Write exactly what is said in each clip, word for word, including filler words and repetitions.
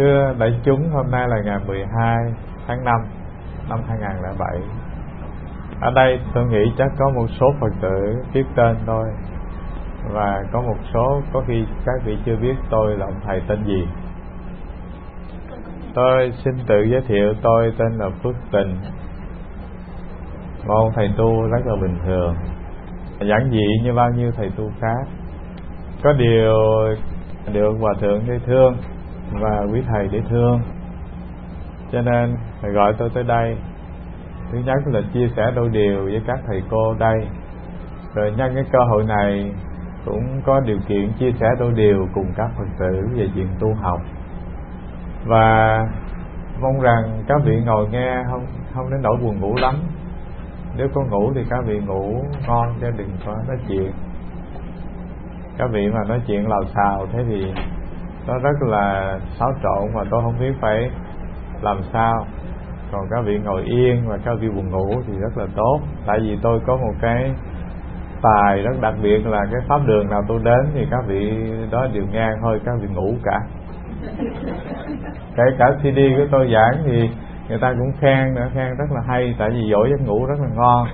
Thưa đại chúng, hôm nay là ngày mười hai tháng năm năm hai nghìn không trăm lẻ bảy. Ở đây tôi nghĩ chắc có một số Phật tử biết tên tôi, và có một số có khi các vị chưa biết tôi là ông thầy tên gì. Tôi xin tự giới thiệu, tôi tên là Phước Tình, một ông thầy tu rất là bình thường, giản dị như bao nhiêu thầy tu khác. Có điều được Hòa Thượng để thương và quý thầy để thương, cho nên gọi tôi tới đây. Thứ nhất là chia sẻ đôi điều với các thầy cô đây, rồi nhân cái cơ hội này cũng có điều kiện chia sẻ đôi điều cùng các Phật tử về chuyện tu học. Và mong rằng các vị ngồi nghe không không đến nỗi buồn ngủ lắm. Nếu có ngủ thì các vị ngủ ngon, chứ đừng có nói chuyện. Các vị mà nói chuyện lào xào thế thì nó rất là xáo trộn, mà tôi không biết phải làm sao. Còn các vị ngồi yên và các vị buồn ngủ thì rất là tốt. Tại vì tôi có một cái tài rất đặc biệt là cái pháp đường nào tôi đến thì các vị đó đều nghe thôi, các vị ngủ cả. Kể cả xê đê của tôi giảng thì người ta cũng khen nữa, khen rất là hay, tại vì dỗ giấc ngủ rất là ngon.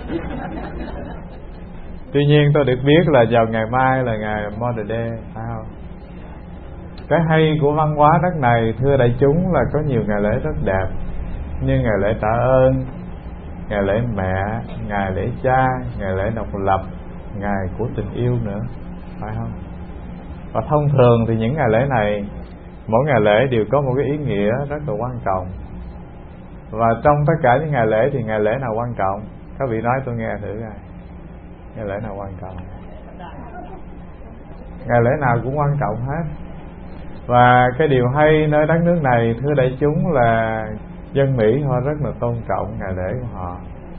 Tuy nhiên tôi được biết là vào ngày mai là ngày Mother Day, phải không? Cái hay của văn hóa đất này, thưa đại chúng, là có nhiều ngày lễ rất đẹp, như ngày lễ tạ ơn, ngày lễ mẹ, ngày lễ cha, ngày lễ độc lập, ngày của tình yêu nữa, phải không? Và thông thường thì những ngày lễ này, mỗi ngày lễ đều có một cái ý nghĩa rất là quan trọng. Và trong tất cả những ngày lễ thì ngày lễ nào quan trọng? Các vị nói tôi nghe thử coi. Ngày lễ nào quan trọng? Ngày lễ nào cũng quan trọng hết. Và cái điều hay nơi đất nước này, thưa đại chúng, là dân Mỹ họ rất là tôn trọng ngày lễ của họ.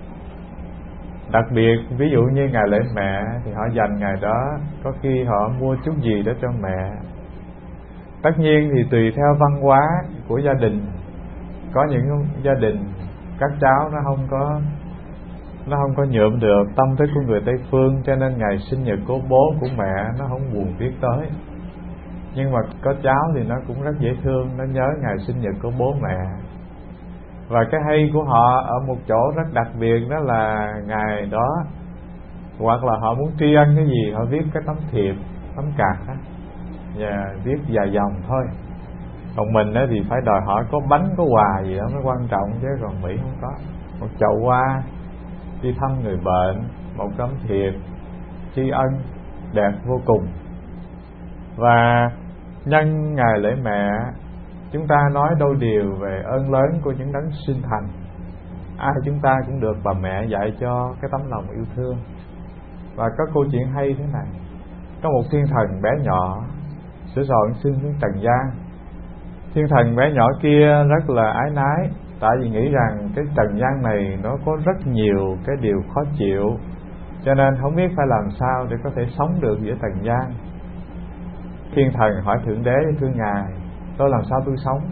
Đặc biệt ví dụ như ngày lễ mẹ thì họ dành ngày đó, có khi họ mua chút gì đó cho mẹ. Tất nhiên thì tùy theo văn hóa của gia đình. Có những gia đình các cháu nó không có nó không có nhuộm được tâm thức của người Tây phương, cho nên ngày sinh nhật của bố của mẹ nó không buồn viết tới. Nhưng mà có cháu thì nó cũng rất dễ thương, nó nhớ ngày sinh nhật của bố mẹ. Và cái hay của họ ở một chỗ rất đặc biệt, đó là ngày đó, hoặc là họ muốn tri ân cái gì, họ viết cái tấm thiệp, tấm card đó, và viết vài dòng thôi. Còn mình đó thì phải đòi hỏi có bánh, có quà gì đó mới quan trọng, chứ còn Mỹ không có. Một chậu hoa, đi thăm người bệnh, một tấm thiệp tri ân đẹp vô cùng. Và nhân ngày lễ mẹ, chúng ta nói đôi điều về ơn lớn của những đấng sinh thành. Ai chúng ta cũng được bà mẹ dạy cho cái tấm lòng yêu thương. Và có câu chuyện hay thế này. Có một thiên thần bé nhỏ sửa soạn xin xuống trần gian. Thiên thần bé nhỏ kia rất là ái nái, tại vì nghĩ rằng cái trần gian này nó có rất nhiều cái điều khó chịu, cho nên không biết phải làm sao để có thể sống được giữa trần gian. Thiên thần hỏi Thượng Đế: thưa Ngài, tôi làm sao tôi sống?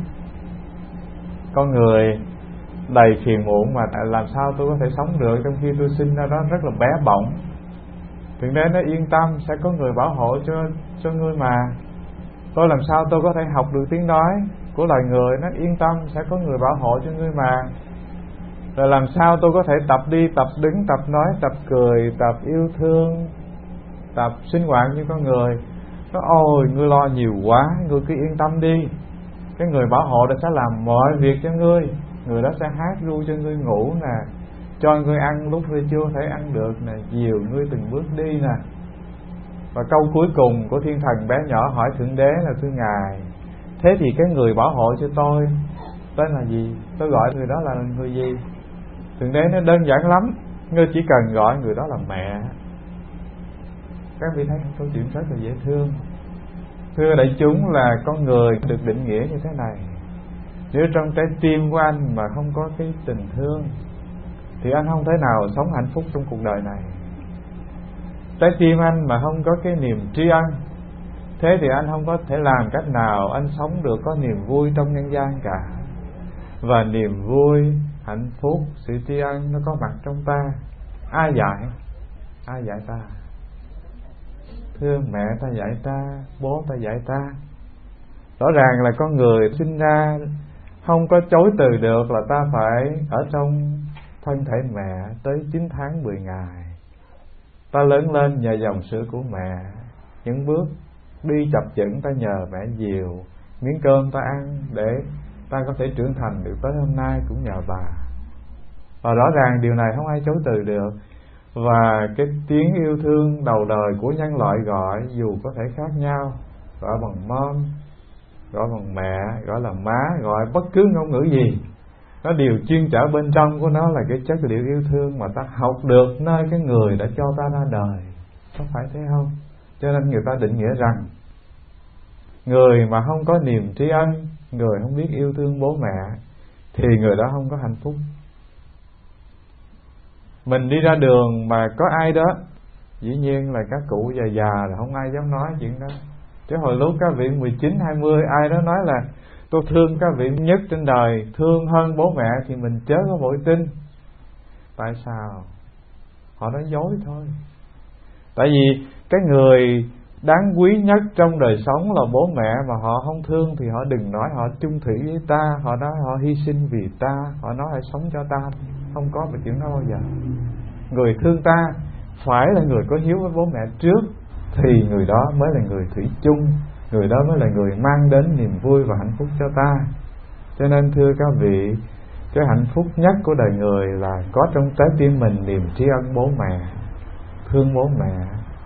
Con người đầy phiền muộn mà làm sao tôi có thể sống được, trong khi tôi sinh ra đó rất là bé bỏng. Thượng Đế nói: yên tâm, sẽ có người bảo hộ cho cho ngươi mà. Tôi làm sao tôi có thể học được tiếng nói của loài người? Nó yên tâm, sẽ có người bảo hộ cho ngươi mà. Rồi làm sao tôi có thể tập đi, tập đứng, tập nói, tập cười, tập yêu thương, tập sinh hoạt như con người? Nó ôi, ngươi lo nhiều quá, ngươi cứ yên tâm đi. Cái người bảo hộ đã sẽ làm mọi việc cho ngươi. Người đó sẽ hát ru cho ngươi ngủ nè, cho ngươi ăn lúc ngươi chưa thể ăn được nè, dìu ngươi từng bước đi nè. Và câu cuối cùng của thiên thần bé nhỏ hỏi Thượng Đế là: thưa Ngài, thế thì cái người bảo hộ cho tôi tên là gì? Tôi gọi người đó là người gì? Thượng Đế nói: đơn giản lắm, ngươi chỉ cần gọi người đó là mẹ. Các vị thấy câu chuyện rất là dễ thương. Thưa đại chúng, là con người được định nghĩa như thế này. Nếu trong trái tim của anh mà không có cái tình thương thì anh không thể nào sống hạnh phúc trong cuộc đời này. Trái tim anh mà không có cái niềm tri ân, thế thì anh không có thể làm cách nào anh sống được có niềm vui trong nhân gian cả. Và niềm vui, hạnh phúc, sự tri ân nó có mặt trong ta. Ai dạy? Ai dạy ta? Thưa mẹ ta dạy ta, bố ta dạy ta. Rõ ràng là con người sinh ra không có chối từ được là ta phải ở trong thân thể mẹ tới chín tháng mười ngày. Ta lớn lên nhờ dòng sữa của mẹ, những bước đi chập chững ta nhờ mẹ dìu, miếng cơm ta ăn để ta có thể trưởng thành được tới hôm nay cũng nhờ bà. Và rõ ràng điều này không ai chối từ được. Và cái tiếng yêu thương đầu đời của nhân loại gọi dù có thể khác nhau, gọi bằng mom, gọi bằng mẹ, gọi là má, gọi bất cứ ngôn ngữ gì, nó đều chuyên trở bên trong của nó là cái chất liệu yêu thương mà ta học được nơi cái người đã cho ta ra đời. Không phải thế không? Cho nên người ta định nghĩa rằng người mà không có niềm tri ân, người không biết yêu thương bố mẹ thì người đó không có hạnh phúc. Mình đi ra đường mà có ai đó, dĩ nhiên là các cụ già già là không ai dám nói chuyện đó. Chứ hồi lúc các vị mười chín, hai mươi ai đó nói là tôi thương các vị nhất trên đời, thương hơn bố mẹ, thì mình chớ có vội tin. Tại sao? Họ nói dối thôi. Tại vì cái người đáng quý nhất trong đời sống là bố mẹ, mà họ không thương thì họ đừng nói họ chung thủy với ta, họ nói họ hy sinh vì ta, họ nói họ sống cho ta. Không có một chuyện đó bao giờ. Người thương ta phải là người có hiếu với bố mẹ trước, thì người đó mới là người thủy chung, người đó mới là người mang đến niềm vui và hạnh phúc cho ta. Cho nên thưa các vị, cái hạnh phúc nhất của đời người là có trong trái tim mình niềm tri ân bố mẹ, thương bố mẹ.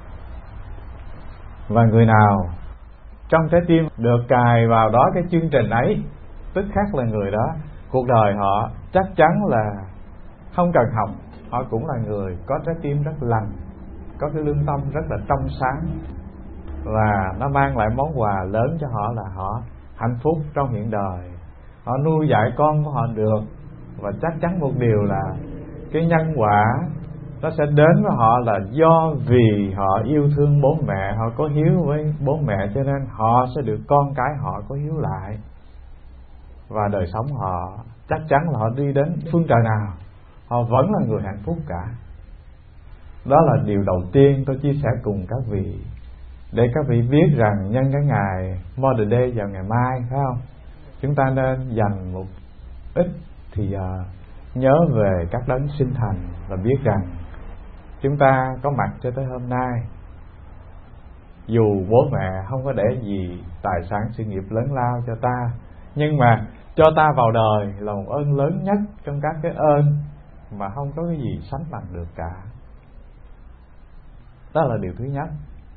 Và người nào trong trái tim được cài vào đó cái chương trình ấy, tức khắc là người đó cuộc đời họ chắc chắn là không cần học, họ cũng là người có trái tim rất lành, có cái lương tâm rất là trong sáng, và nó mang lại món quà lớn cho họ là họ hạnh phúc trong hiện đời. Họ nuôi dạy con của họ được, và chắc chắn một điều là cái nhân quả nó sẽ đến với họ là do vì họ yêu thương bố mẹ, họ có hiếu với bố mẹ, cho nên họ sẽ được con cái họ có hiếu lại. Và đời sống họ chắc chắn là họ đi đến phương trời nào, họ vẫn là người hạnh phúc cả. Đó là điều đầu tiên tôi chia sẻ cùng các vị, để các vị biết rằng nhân cái ngày Mother Day vào ngày mai, phải không? Chúng ta nên dành một ít thì uh, nhớ về các đấng sinh thành, và biết rằng chúng ta có mặt cho tới hôm nay, dù bố mẹ không có để gì tài sản sự nghiệp lớn lao cho ta, nhưng mà cho ta vào đời là một ơn lớn nhất trong các cái ơn mà không có cái gì sánh bằng được cả. Đó là điều thứ nhất.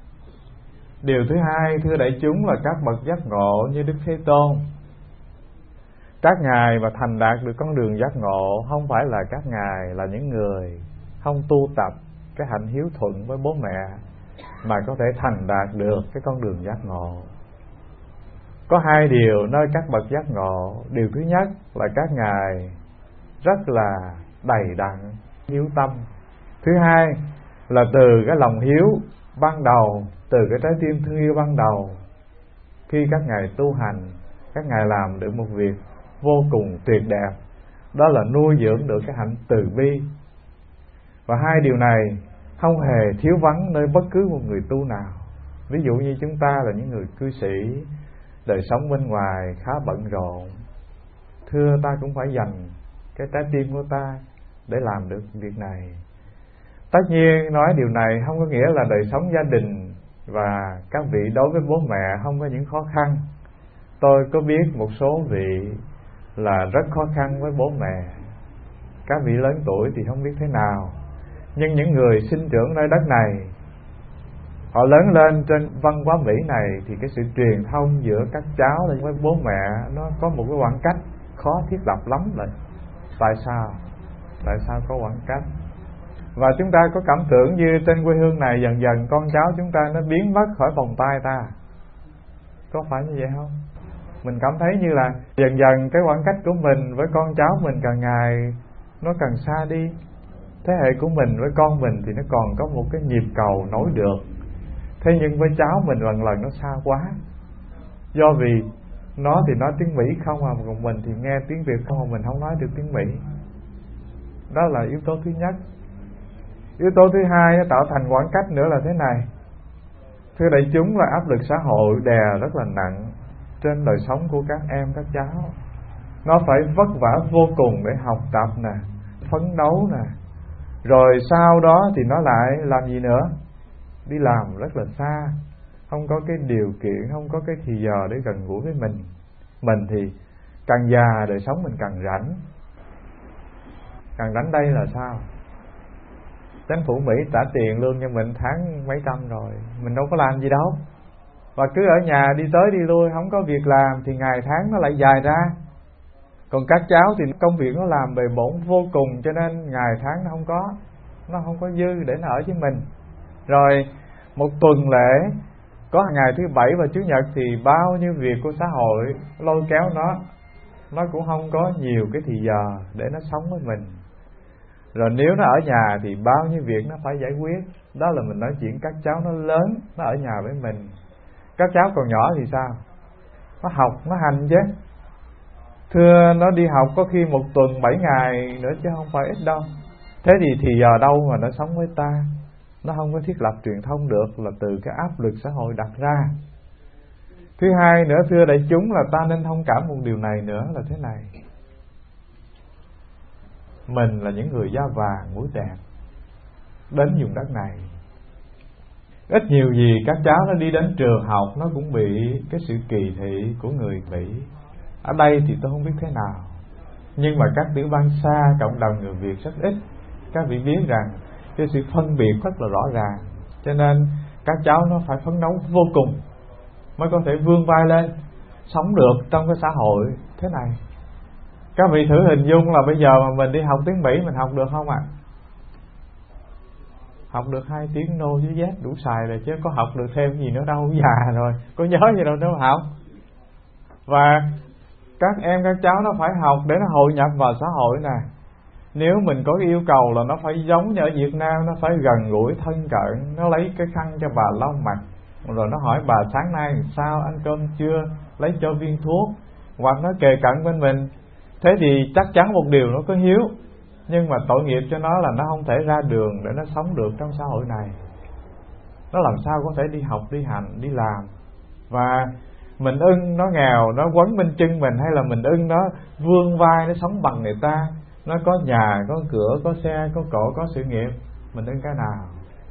Điều thứ hai, thưa đại chúng, là các bậc giác ngộ như Đức Thế Tôn. Các ngài mà thành đạt được con đường giác ngộ không phải là các ngài là những người không tu tập cái hạnh hiếu thuận với bố mẹ mà có thể thành đạt được cái con đường giác ngộ. Có hai điều nơi các bậc giác ngộ. Điều thứ nhất là các ngài rất là đầy đặn hiếu tâm. Thứ hai là từ cái lòng hiếu ban đầu, từ cái trái tim thương yêu ban đầu, khi các ngài tu hành, các ngài làm được một việc vô cùng tuyệt đẹp, đó là nuôi dưỡng được cái hạnh từ bi. Và hai điều này không hề thiếu vắng nơi bất cứ một người tu nào. Ví dụ như chúng ta là những người cư sĩ, đời sống bên ngoài khá bận rộn, thưa ta cũng phải dành cái trái tim của ta để làm được việc này. Tất nhiên nói điều này không có nghĩa là đời sống gia đình và các vị đối với bố mẹ không có những khó khăn. Tôi có biết một số vị là rất khó khăn với bố mẹ. Các vị lớn tuổi thì không biết thế nào, nhưng những người sinh trưởng nơi đất này, họ lớn lên trên văn hóa Mỹ này, thì cái sự truyền thông giữa các cháu với bố mẹ nó có một cái khoảng cách khó thiết lập lắm rồi. Tại sao? Tại sao có khoảng cách? Và chúng ta có cảm tưởng như trên quê hương này dần dần con cháu chúng ta nó biến mất khỏi vòng tay ta. Có phải như vậy không? Mình cảm thấy như là dần dần cái khoảng cách của mình với con cháu mình càng ngày nó càng xa đi. Thế hệ của mình với con mình thì nó còn có một cái nhịp cầu nối được, thế nhưng với cháu mình lần lần nó xa quá. Do vì nó thì nói tiếng Mỹ không à, còn mình thì nghe tiếng Việt không, mà mình không nói được tiếng Mỹ. Đó là yếu tố thứ nhất. Yếu tố thứ hai nó tạo thành khoảng cách nữa là thế này. Thưa đại chúng, là áp lực xã hội đè rất là nặng. trên đời sống của các em các cháu. Nó phải vất vả vô cùng để học tập nè, phấn đấu nè, rồi sau đó thì nó lại làm gì nữa? Đi làm rất là xa, không có cái điều kiện, không có cái thì giờ để gần gũi với mình. Mình thì càng già đời sống mình càng rảnh. Càng rảnh đây là sao? Chính phủ Mỹ trả tiền lương cho mình tháng mấy trăm rồi, mình đâu có làm gì đâu. Và cứ ở nhà đi tới đi lui, không có việc làm thì ngày tháng nó lại dài ra. Còn các cháu thì công việc nó làm bề bộn vô cùng, cho nên ngày tháng nó không có, nó không có dư để nó ở với mình. Rồi một tuần lễ có ngày thứ bảy và chủ nhật thì bao nhiêu việc của xã hội lôi kéo nó, nó cũng không có nhiều cái thì giờ để nó sống với mình. Rồi nếu nó ở nhà thì bao nhiêu việc nó phải giải quyết. Đó là mình nói chuyện các cháu nó lớn, nó ở nhà với mình. Các cháu còn nhỏ thì sao? Nó học, nó hành chứ. Thưa, nó đi học có khi một tuần bảy ngày nữa chứ không phải ít đâu. Thế thì thì giờ đâu mà nó sống với ta? Nó không có thiết lập truyền thông được, là từ cái áp lực xã hội đặt ra. Thứ hai nữa, thưa đại chúng, là ta nên thông cảm một điều này nữa là thế này. Mình là những người da vàng mũi đẹp đến vùng đất này. Ít nhiều gì các cháu nó đi đến trường học, nó cũng bị cái sự kỳ thị của người Mỹ. Ở đây thì tôi không biết thế nào, nhưng mà các tiểu bang xa cộng đồng người Việt rất ít. Các vị biết rằng cái sự phân biệt rất là rõ ràng, cho nên các cháu nó phải phấn đấu vô cùng mới có thể vươn vai lên, sống được trong cái xã hội thế này. Các vị thử hình dung là bây giờ mà mình đi học tiếng Mỹ, mình học được không ạ? À? Học được hai tiếng no với Z đủ xài rồi, chứ có học được thêm gì nữa đâu, già rồi, có nhớ gì đâu đâu học. Và các em các cháu nó phải học để nó hội nhập vào xã hội nè. Nếu mình có cái yêu cầu là nó phải giống như ở Việt Nam, nó phải gần gũi thân cận, nó lấy cái khăn cho bà lau mặt, rồi nó hỏi bà sáng nay sao, ăn cơm chưa, lấy cho viên thuốc, hoặc nó kề cận bên mình. Thế thì chắc chắn một điều, nó có hiếu, nhưng mà tội nghiệp cho nó là nó không thể ra đường để nó sống được trong xã hội này. Nó làm sao có thể đi học, đi hành, đi làm. Và mình ưng nó nghèo, nó quấn bên chân mình, hay là mình ưng nó vươn vai, nó sống bằng người ta, nó có nhà, có cửa, có xe, có cổ, có sự nghiệp. Mình ưng cái nào?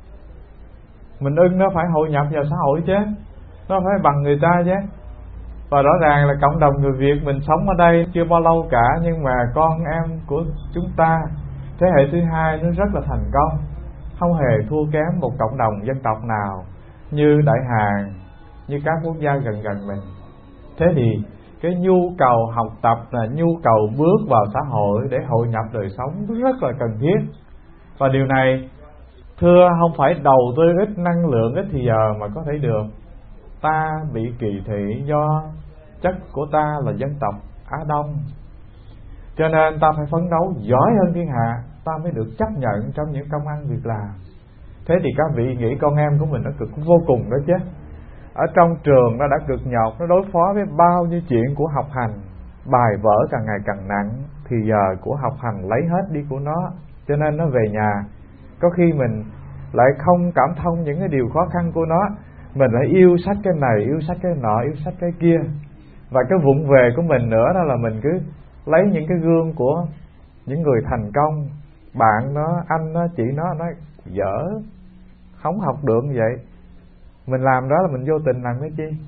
Mình ưng nó phải hội nhập vào xã hội chứ, nó phải bằng người ta chứ. Và rõ ràng là cộng đồng người Việt mình sống ở đây chưa bao lâu cả, nhưng mà con em của chúng ta thế hệ thứ hai nó rất là thành công, không hề thua kém một cộng đồng dân tộc nào như Đại Hàn, như các quốc gia gần gần mình. Thế thì cái nhu cầu học tập là nhu cầu bước vào xã hội để hội nhập đời sống rất là cần thiết. Và điều này thưa không phải đầu tư ít năng lượng, ít thì giờ mà có thể được. Ta bị kỳ thị do chất của ta là dân tộc Á Đông, cho nên ta phải phấn đấu giỏi hơn thiên hạ, ta mới được chấp nhận trong những công ăn việc làm. Thế thì các vị nghĩ con em của mình nó cực vô cùng đó chứ. Ở trong trường nó đã cực nhọc, nó đối phó với bao nhiêu chuyện của học hành, bài vở càng ngày càng nặng, thì giờ của học hành lấy hết đi của nó. Cho nên nó về nhà, có khi mình lại không cảm thông những cái điều khó khăn của nó, mình lại yêu sách cái này, yêu sách cái nọ, yêu sách cái kia. Và cái vụng về của mình nữa đó là mình cứ lấy những cái gương của những người thành công, bạn nó, anh nó, chị nó nói dở, không học được như vậy. Mình làm đó là mình vô tình làm cái chi?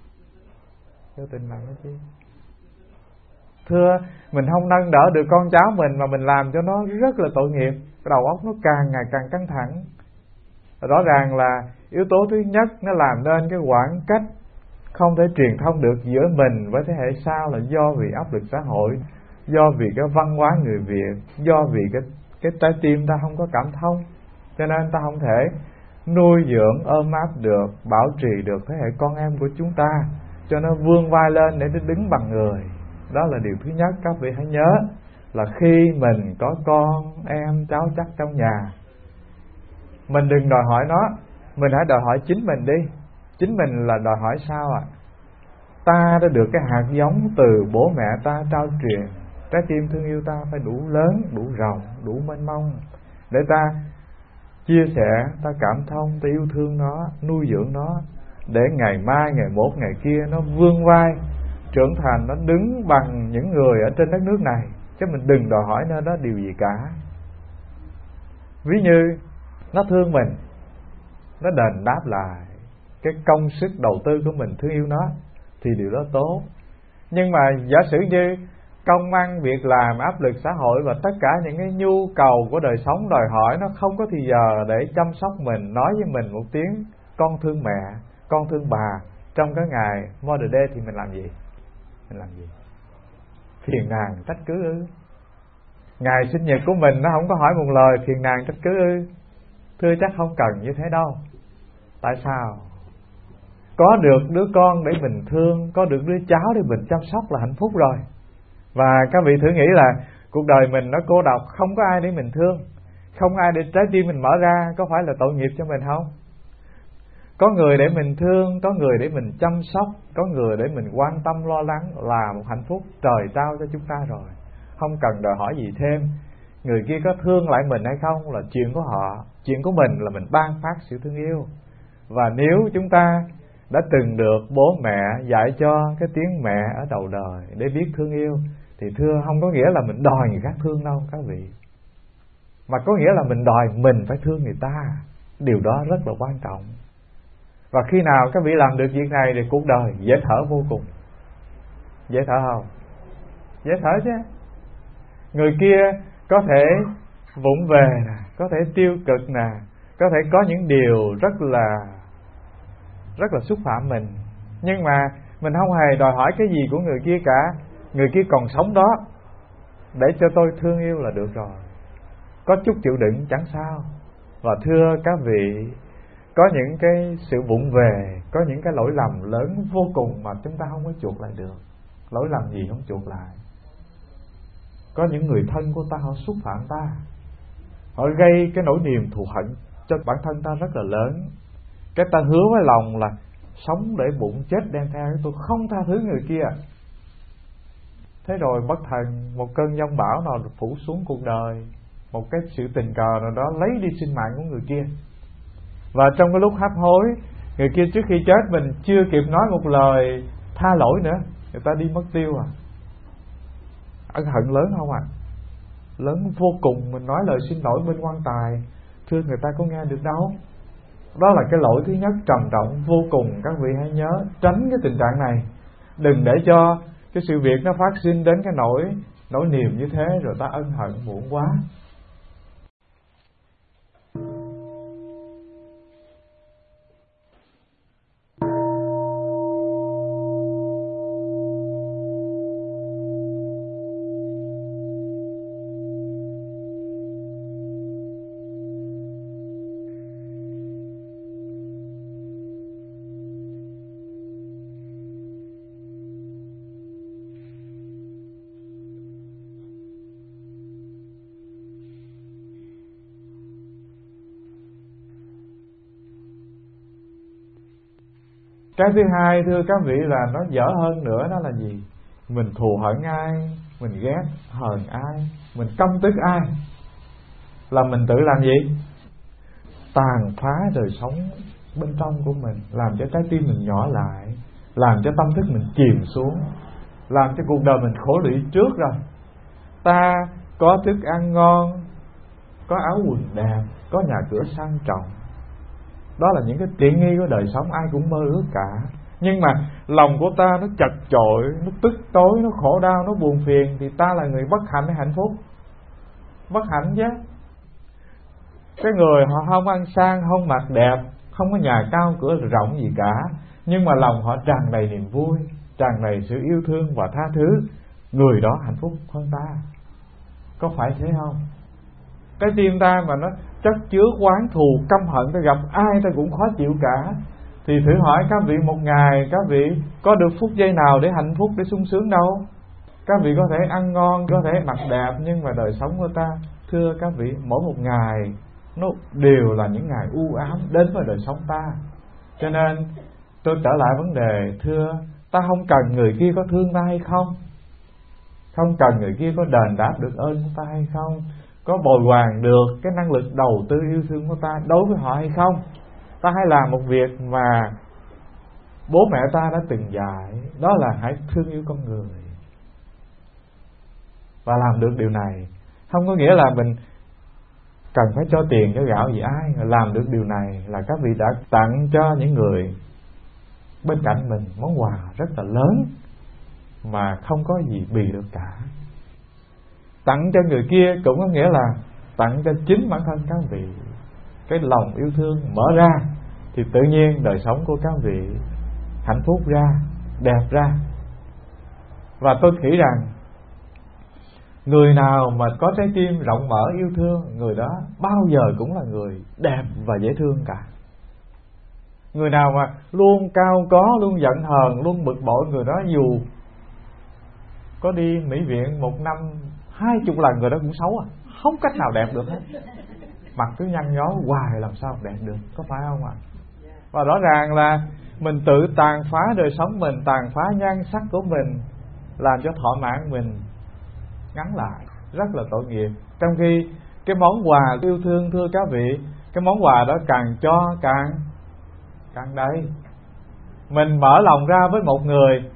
Vô tình làm cái chi? Thưa, mình không nâng đỡ được con cháu mình mà mình làm cho nó rất là tội nghiệp. Cái đầu óc nó càng ngày càng căng thẳng. Rõ ràng là yếu tố thứ nhất nó làm nên cái khoảng cách không thể truyền thông được giữa mình với thế hệ sau là do vì áp lực xã hội, do vì cái văn hóa người Việt, do vì cái cái trái tim ta không có cảm thông, cho nên ta không thể nuôi dưỡng ôm áp được, bảo trì được thế hệ con em của chúng ta cho nó vươn vai lên để nó đứng bằng người. Đó là điều thứ nhất. Các vị hãy nhớ là khi mình có con em cháu chắc trong nhà, mình đừng đòi hỏi nó, mình hãy đòi hỏi chính mình đi. Chính mình là đòi hỏi sao ạ? À? Ta đã được cái hạt giống từ bố mẹ ta trao truyền, trái tim thương yêu ta phải đủ lớn, đủ rộng, đủ mênh mông để ta chia sẻ, ta cảm thông, ta yêu thương nó, nuôi dưỡng nó. để ngày mai, ngày mốt, ngày kia nó vươn vai trưởng thành, nó đứng bằng những người ở trên đất nước này, chứ mình đừng đòi hỏi nơi đó điều gì cả. Ví như nó thương mình, nó đền đáp lại cái công sức đầu tư của mình thương yêu nó, thì điều đó tốt. Nhưng mà giả sử như công ăn việc làm, áp lực xã hội và tất cả những cái nhu cầu của đời sống đòi hỏi nó không có thì giờ để chăm sóc mình, nói với mình một tiếng con thương mẹ, con thương bà trong cái ngày Mother Day, thì mình làm gì? Mình làm gì? Phiền nàn trách cứ ư? Ngày sinh nhật của mình nó không có hỏi một lời, phiền nàn trách cứ ư? Thưa chắc không cần như thế đâu. Tại sao? Có được đứa con để mình thương, có được đứa cháu để mình chăm sóc là hạnh phúc rồi. Và các vị thử nghĩ là cuộc đời mình nó cô độc, không có ai để mình thương, không ai để trái tim mình mở ra, có phải là tội nghiệp cho mình không? Có người để mình thương, có người để mình chăm sóc, có người để mình quan tâm lo lắng là một hạnh phúc trời trao cho chúng ta rồi. Không cần đòi hỏi gì thêm. Người kia có thương lại mình hay không là chuyện của họ, chuyện của mình là mình ban phát sự thương yêu. Và nếu chúng ta đã từng được bố mẹ dạy cho cái tiếng mẹ ở đầu đời để biết thương yêu, thì thưa không có nghĩa là mình đòi người khác thương đâu các vị, mà có nghĩa là mình đòi mình phải thương người ta. Điều đó rất là quan trọng. Và khi nào các vị làm được việc này thì cuộc đời dễ thở vô cùng. Dễ thở không? Dễ thở chứ. Người kia có thể vụng về nè, có thể tiêu cực nè, có thể có những điều rất là rất là xúc phạm mình, nhưng mà mình không hề đòi hỏi cái gì của người kia cả. Người kia còn sống đó, để cho tôi thương yêu là được rồi. Có chút chịu đựng chẳng sao. Và thưa các vị, có những cái sự vụng về, có những cái lỗi lầm lớn vô cùng mà chúng ta không có chuộc lại được. Lỗi lầm gì không chuộc lại? Có những người thân của ta họ xúc phạm ta, họ gây cái nỗi niềm thù hận cho bản thân ta rất là lớn. Cái ta hứa với lòng là sống để bụng chết đem theo, tôi không tha thứ người kia. Thế rồi bất thần một cơn giông bão nào phủ xuống cuộc đời, một cái sự tình cờ nào đó lấy đi sinh mạng của người kia. Và trong cái lúc hấp hối, người kia trước khi chết mình chưa kịp nói một lời tha lỗi nữa, người ta đi mất tiêu à. Ân hận lớn không ạ? À? Lớn vô cùng. Mình nói lời xin lỗi bên quan tài, thưa người ta có nghe được đâu. Đó là cái lỗi thứ nhất trầm trọng vô cùng. Các vị hãy nhớ tránh cái tình trạng này. Đừng để cho cái sự việc nó phát sinh đến cái nỗi nỗi niềm như thế rồi ta ân hận muộn quá. Cái thứ hai thưa các vị là nó dở hơn nữa, đó là gì? Mình thù hận ai, mình ghét hờn ai, mình căm tức ai, là mình tự làm gì? Tàn phá đời sống bên trong của mình, làm cho trái tim mình nhỏ lại, làm cho tâm thức mình chìm xuống, làm cho cuộc đời mình khổ lụy trước rồi. Ta có thức ăn ngon, có áo quần đẹp, có nhà cửa sang trọng, đó là những cái tiện nghi của đời sống ai cũng mơ ước cả. Nhưng mà lòng của ta nó chật chội, nó tức tối, nó khổ đau, nó buồn phiền, thì ta là người bất hạnh hay hạnh phúc? Bất hạnh chứ. Cái người họ không ăn sang, không mặc đẹp, không có nhà cao cửa rộng gì cả, nhưng mà lòng họ tràn đầy niềm vui, tràn đầy sự yêu thương và tha thứ, người đó hạnh phúc hơn ta. Có phải thế không? Cái tim ta mà nó chất chứa oán thù căm hận, ta gặp ai ta cũng khó chịu cả. Thì thử hỏi các vị, một ngày các vị có được phút giây nào để hạnh phúc, để sung sướng đâu. Các vị có thể ăn ngon, có thể mặc đẹp, nhưng mà đời sống của ta, thưa các vị, mỗi một ngày nó đều là những ngày u ám đến với đời sống ta. Cho nên tôi trở lại vấn đề, thưa, ta không cần người kia có thương ta hay không, không cần người kia có đền đáp được ơn của ta hay không, có bồi hoàn được cái năng lực đầu tư yêu thương của ta đối với họ hay không. Ta hãy làm một việc mà Bố mẹ ta đã từng dạy, đó là hãy thương yêu con người. Và làm được điều này không có nghĩa là mình cần phải cho tiền cho gạo gì ai. Làm được điều này là các vị đã tặng cho những người bên cạnh mình món quà rất là lớn mà không có gì bì được cả. Tặng cho người kia cũng có nghĩa là tặng cho chính bản thân các vị. Cái lòng yêu thương mở ra thì tự nhiên đời sống của các vị hạnh phúc ra, đẹp ra. Và tôi nghĩ rằng người nào mà có trái tim rộng mở yêu thương, người đó bao giờ cũng là người đẹp và dễ thương cả. Người nào mà luôn cao có, luôn giận hờn, luôn bực bội, người đó dù có đi mỹ viện một năm hai chục lần, người đó cũng xấu à, không cách nào đẹp được hết. Mặt cứ nhăn nhó hoài làm sao đẹp được, có phải không ạ? Và rõ ràng là mình tự tàn phá đời sống mình, tàn phá nhan sắc của mình, làm cho thọ mãn mình ngắn lại, rất là tội nghiệp. Trong khi cái món quà yêu thương, thưa các vị, cái món quà đó càng cho càng càng đầy. Mình mở lòng ra với một người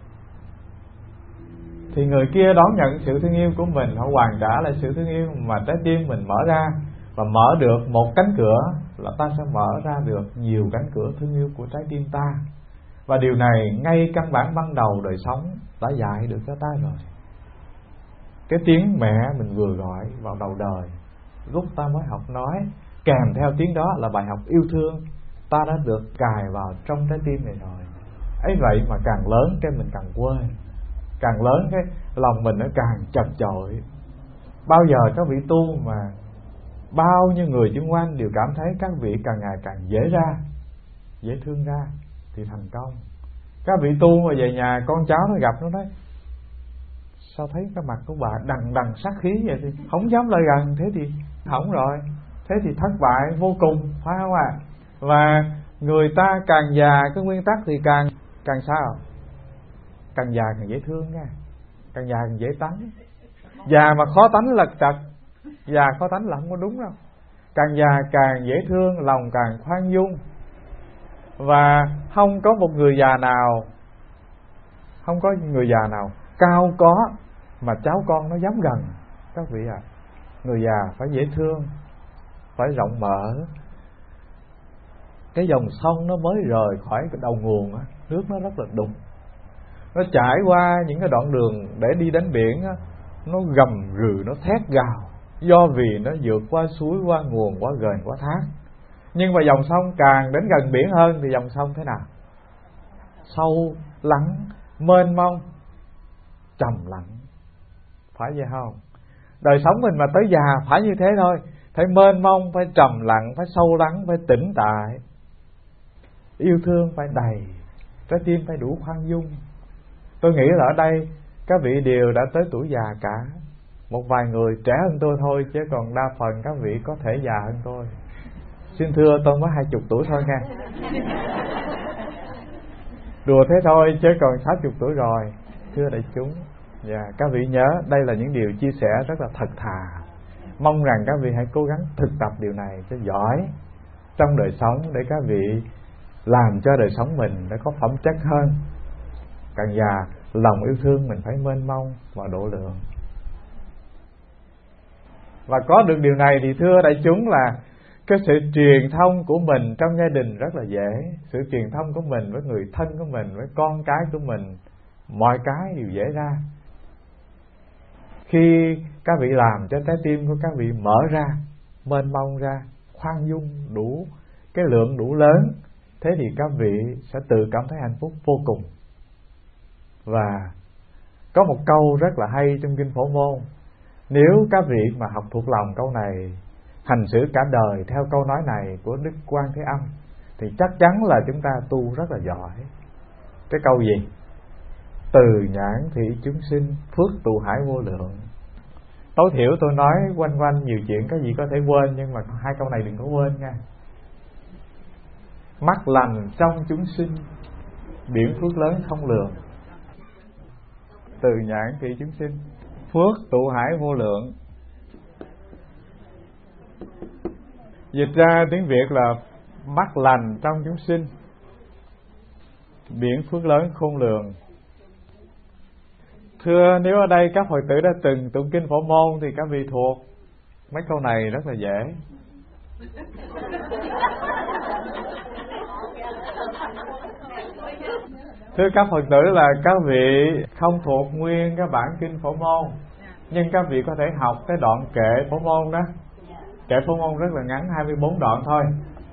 thì người kia đón nhận sự thương yêu của mình, họ hoàn trả lại sự thương yêu mà trái tim mình mở ra. Và mở được một cánh cửa là ta sẽ mở ra được nhiều cánh cửa thương yêu của trái tim ta. Và điều này ngay căn bản ban đầu đời sống đã dạy được cho ta rồi. Cái tiếng mẹ mình vừa gọi vào đầu đời, lúc ta mới học nói, kèm theo tiếng đó là bài học yêu thương, ta đã được cài vào trong trái tim này rồi. Ấy vậy mà càng lớn cái mình càng quên, càng lớn cái lòng mình nó càng chật chội. Bao giờ các vị tu mà bao nhiêu người xung quanh đều cảm thấy các vị càng ngày càng dễ ra, dễ thương ra thì thành công. Các vị tu mà về nhà con cháu nó gặp nó nói sao thấy cái mặt của bà đằng đằng sát khí vậy, thì không dám lại gần, thế thì hỏng rồi, thế thì thất bại vô cùng, phải không ạ? À? Và người ta càng già, cái nguyên tắc thì càng càng sao? Càng già càng dễ thương nha, càng già càng dễ tánh. Già mà khó tánh là trật, già khó tánh là không có đúng đâu. Càng già càng dễ thương, lòng càng khoan dung. Và không có một người già nào, không có người già nào cao có mà cháu con nó dám gần các vị ạ. À, người già phải dễ thương, phải rộng mở. Cái dòng sông nó mới rời khỏi cái đầu nguồn á, nước nó rất là đục, nó trải qua những cái đoạn đường để đi đến biển á, nó gầm rừ, nó thét gào, do vì nó vượt qua suối, qua nguồn, qua ghềnh, qua thác. Nhưng mà dòng sông càng đến gần biển hơn thì dòng sông thế nào? Sâu, lắng, mênh mông, trầm lặng. Phải vậy không? Đời sống mình mà tới già phải như thế thôi. Phải mênh mông, phải trầm lặng, phải sâu lắng, phải tĩnh tại. Yêu thương phải đầy, trái tim phải đủ khoan dung. Tôi nghĩ là ở đây các vị đều đã tới tuổi già cả. Một vài người trẻ hơn tôi thôi, chứ còn đa phần các vị có thể già hơn tôi. Xin thưa tôi mới hai chục tuổi thôi nha. Đùa thế thôi chứ còn sáu chục tuổi rồi. Thưa đại chúng, và các vị nhớ đây là những điều chia sẻ rất là thật thà. Mong rằng các vị hãy cố gắng thực tập điều này cho giỏi trong đời sống, để các vị làm cho đời sống mình đã có phẩm chất hơn. Càng già, lòng yêu thương mình phải mênh mông và độ lượng. Và có được điều này thì thưa đại chúng là cái sự truyền thông của mình trong gia đình rất là dễ. Sự truyền thông của mình với người thân của mình, với con cái của mình, mọi cái đều dễ ra. Khi các vị làm cho trái tim của các vị mở ra, mênh mông ra, khoan dung đủ, cái lượng đủ lớn, thế thì các vị sẽ tự cảm thấy hạnh phúc vô cùng. Và có một câu rất là hay trong Kinh Phổ Môn, nếu các vị mà học thuộc lòng câu này, hành xử cả đời theo câu nói này của Đức Quan Thế Âm, thì chắc chắn là chúng ta tu rất là giỏi. Cái câu gì? Từ nhãn thị chúng sinh, phước tụ hải vô lượng. Tối thiểu tôi nói quanh quanh nhiều chuyện, cái gì có thể quên, nhưng mà hai câu này đừng có quên nha. Mắt lành trong chúng sinh, biển phước lớn không lường. Từ nhãn thị chúng sinh, phước tụ hải vô lượng. Dịch ra tiếng Việt là mắt lành trong chúng sinh, biển phước lớn khôn lường. Thưa, nếu ở đây các Phật tử đã từng tụng kinh Phổ Môn thì các vị thuộc mấy câu này rất là dễ. Thưa các Phật tử, là các vị không thuộc nguyên các bản kinh Phổ Môn, nhưng các vị có thể học cái đoạn kệ Phổ Môn đó. Kệ Phổ Môn rất là ngắn, hai mươi bốn đoạn thôi.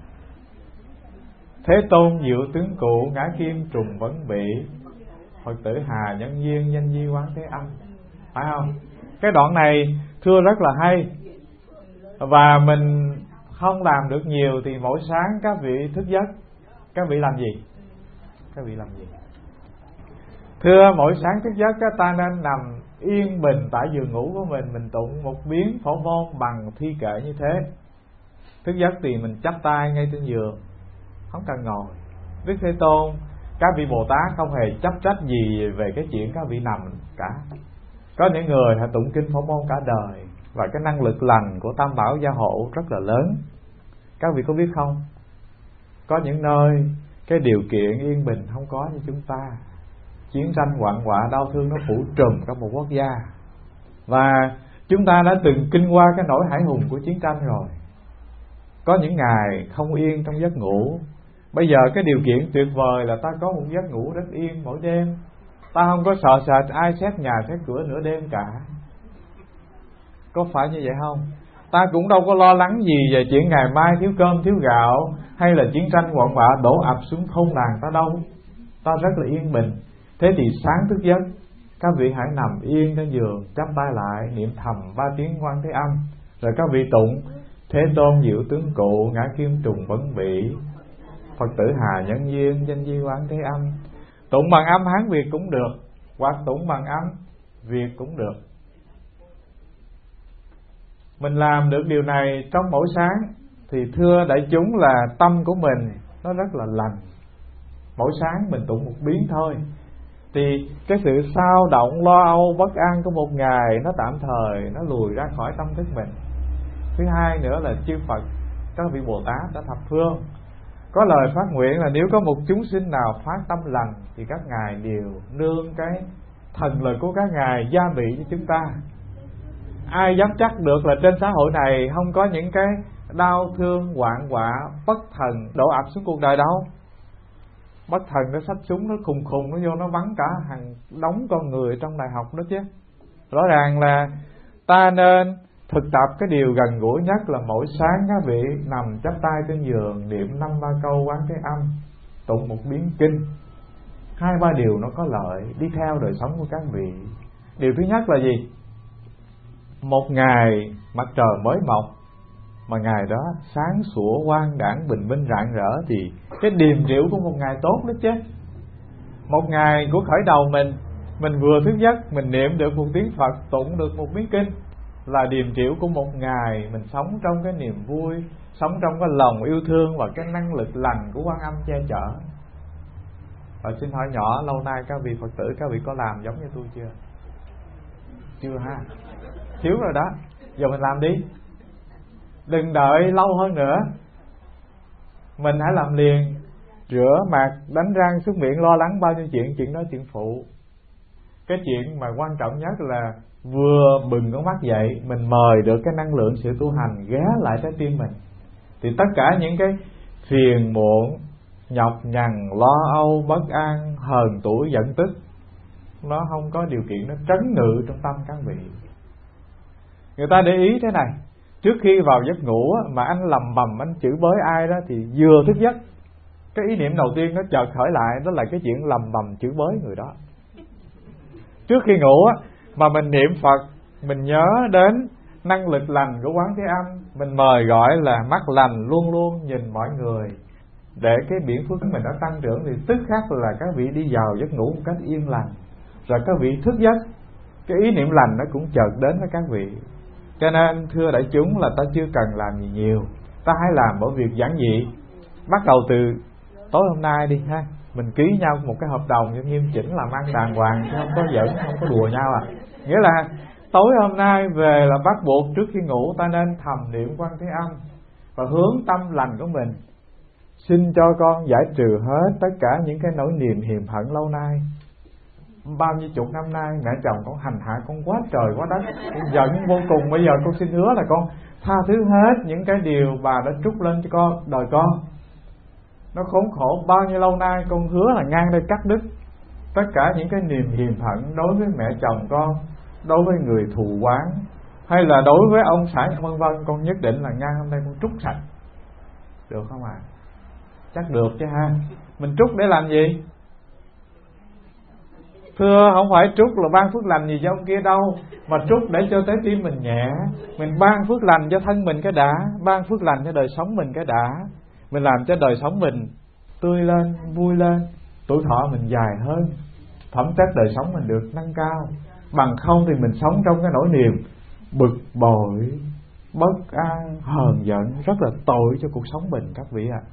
Thế tôn diệu tướng cụ, ngã kim trùng vấn bị, Phật tử hà nhân duyên, danh di quán thế âm. Phải không? Cái đoạn này thưa rất là hay. Và mình không làm được nhiều thì mỗi sáng các vị thức giấc, các vị làm gì? Các vị làm gì? Thưa, mỗi sáng thức giấc các ta nên nằm yên bình tại giường ngủ của mình, mình tụng một biến Phổ Môn bằng thi kệ như thế. Thức giấc thì mình chắp tay ngay trên giường, không cần ngồi. Đức Thế Tôn, các vị Bồ Tát không hề chấp trách gì về cái chuyện các vị nằm cả. Có những người họ tụng kinh Phổ Môn cả đời, và cái năng lực lành của Tam Bảo gia hộ rất là lớn. Các vị có biết không? Có những nơi cái điều kiện yên bình không có như chúng ta. Chiến tranh hoạn họa đau thương nó phủ trùm cả một quốc gia. Và chúng ta đã từng kinh qua cái nỗi hãi hùng của chiến tranh rồi. Có những ngày không yên trong giấc ngủ. Bây giờ cái điều kiện tuyệt vời là ta có một giấc ngủ rất yên mỗi đêm. Ta không có sợ sệt ai xét nhà xét cửa nửa đêm cả. Có phải như vậy không? Ta cũng đâu có lo lắng gì về chuyện ngày mai thiếu cơm thiếu gạo, hay là chiến tranh hoạn họa đổ ập xuống thôn làng ta đâu. Ta rất là yên bình. Thế thì sáng thức giấc, các vị hãy nằm yên trên giường, chắp tay lại, niệm thầm ba tiếng Quan Thế Âm. Rồi các vị tụng Thế tôn diệu tướng cụ, ngã kim trùng vấn bị, Phật tử hà nhân duyên, danh di Quán Thế Âm. Tụng bằng âm Hán Việt cũng được, hoặc tụng bằng âm Việt cũng được. Mình làm được điều này trong mỗi sáng thì thưa đại chúng là tâm của mình nó rất là lành. Mỗi sáng mình tụng một biến thôi, thì cái sự xao động, lo âu, bất an của một ngày nó tạm thời, nó lùi ra khỏi tâm thức mình. Thứ hai nữa là chư Phật, các vị Bồ Tát đã thập phương có lời phát nguyện là nếu có một chúng sinh nào phát tâm lành thì các ngài đều nương cái thần lực của các ngài gia bị cho chúng ta. Ai dám chắc được là trên xã hội này không có những cái đau thương, hoạn họa, bất thần đổ ập xuống cuộc đời đâu. Bất thần nó xách súng, nó khùng khùng, nó vô nó bắn cả hàng đống con người trong đại học đó chứ. Rõ ràng là ta nên thực tập cái điều gần gũi nhất là mỗi sáng các vị nằm chắp tay trên giường, niệm năm ba câu Quán Thế Âm, tụng một biến kinh. Hai ba điều nó có lợi đi theo đời sống của các vị. Điều thứ nhất là gì? Một ngày mặt trời mới mọc mà ngày đó sáng sủa, quang đãng, bình minh rạng rỡ thì cái điềm triệu của một ngày tốt đó chứ. Một ngày của khởi đầu mình, mình vừa thức giấc, mình niệm được một tiếng Phật, tụng được một biến kinh là điềm triệu của một ngày. Mình sống trong cái niềm vui, sống trong cái lòng yêu thương và cái năng lực lành của Quan Âm che chở. Và xin hỏi nhỏ, lâu nay các vị Phật tử, các vị có làm giống như tôi chưa? Chưa ha? Thiếu rồi đó. Giờ mình làm đi, đừng đợi lâu hơn nữa, mình hãy làm liền. Rửa mặt, đánh răng, súc miệng, lo lắng bao nhiêu chuyện, chuyện đó chuyện phụ. Cái chuyện mà quan trọng nhất là vừa bừng con mắt dậy, mình mời được cái năng lượng sự tu hành ghé lại trái tim mình, thì tất cả những cái phiền muộn, nhọc nhằn, lo âu, bất an, hờn tủi, giận tức, nó không có điều kiện nó trấn ngự trong tâm các vị. Người ta để ý thế này, trước khi vào giấc ngủ mà anh lầm bầm, anh chửi bới ai đó thì vừa thức giấc, cái ý niệm đầu tiên nó chợt khởi lại, đó là cái chuyện lầm bầm chửi bới người đó. Trước khi ngủ mà mình niệm Phật, mình nhớ đến năng lực lành của Quán Thế Âm, mình mời gọi là mắt lành luôn luôn nhìn mọi người, để cái biển phước mình đã tăng trưởng, thì tức khắc là các vị đi vào giấc ngủ một cách yên lành. Rồi các vị thức giấc, cái ý niệm lành nó cũng chợt đến với các vị. Cho nên thưa đại chúng là ta chưa cần làm gì nhiều, ta hãy làm mỗi việc giản dị. Bắt đầu từ tối hôm nay đi ha, mình ký nhau một cái hợp đồng cho nghiêm chỉnh, làm ăn đàng hoàng, chứ không có giỡn, không có đùa nhau à. Nghĩa là tối hôm nay về là bắt buộc trước khi ngủ ta nên thầm niệm Quan Thế Âm và hướng tâm lành của mình xin cho con giải trừ hết tất cả những cái nỗi niềm hiềm hận lâu nay. Bao nhiêu chục năm nay mẹ chồng con hành hạ con quá trời quá đất, con giận vô cùng. Bây giờ con xin hứa là con tha thứ hết những cái điều bà đã trút lên cho con, đời con. Nó khốn khổ bao nhiêu lâu nay, con hứa là ngang đây cắt đứt tất cả những cái niềm hiềm hận đối với mẹ chồng con, đối với người thù oán, hay là đối với ông xã vân vân. Con nhất định là ngang hôm nay con trút sạch. Được không ạ? À? Chắc được chứ ha. Mình trút để làm gì? Thưa, không phải trút là ban phước lành gì cho ông kia đâu, mà trút để cho trái tim mình nhẹ. Mình ban phước lành cho thân mình cái đã, ban phước lành cho đời sống mình cái đã. Mình làm cho đời sống mình tươi lên, vui lên, tuổi thọ mình dài hơn, phẩm chất đời sống mình được nâng cao. Bằng không thì mình sống trong cái nỗi niềm bực bội, bất an, hờn giận, rất là tội cho cuộc sống mình các vị ạ. À.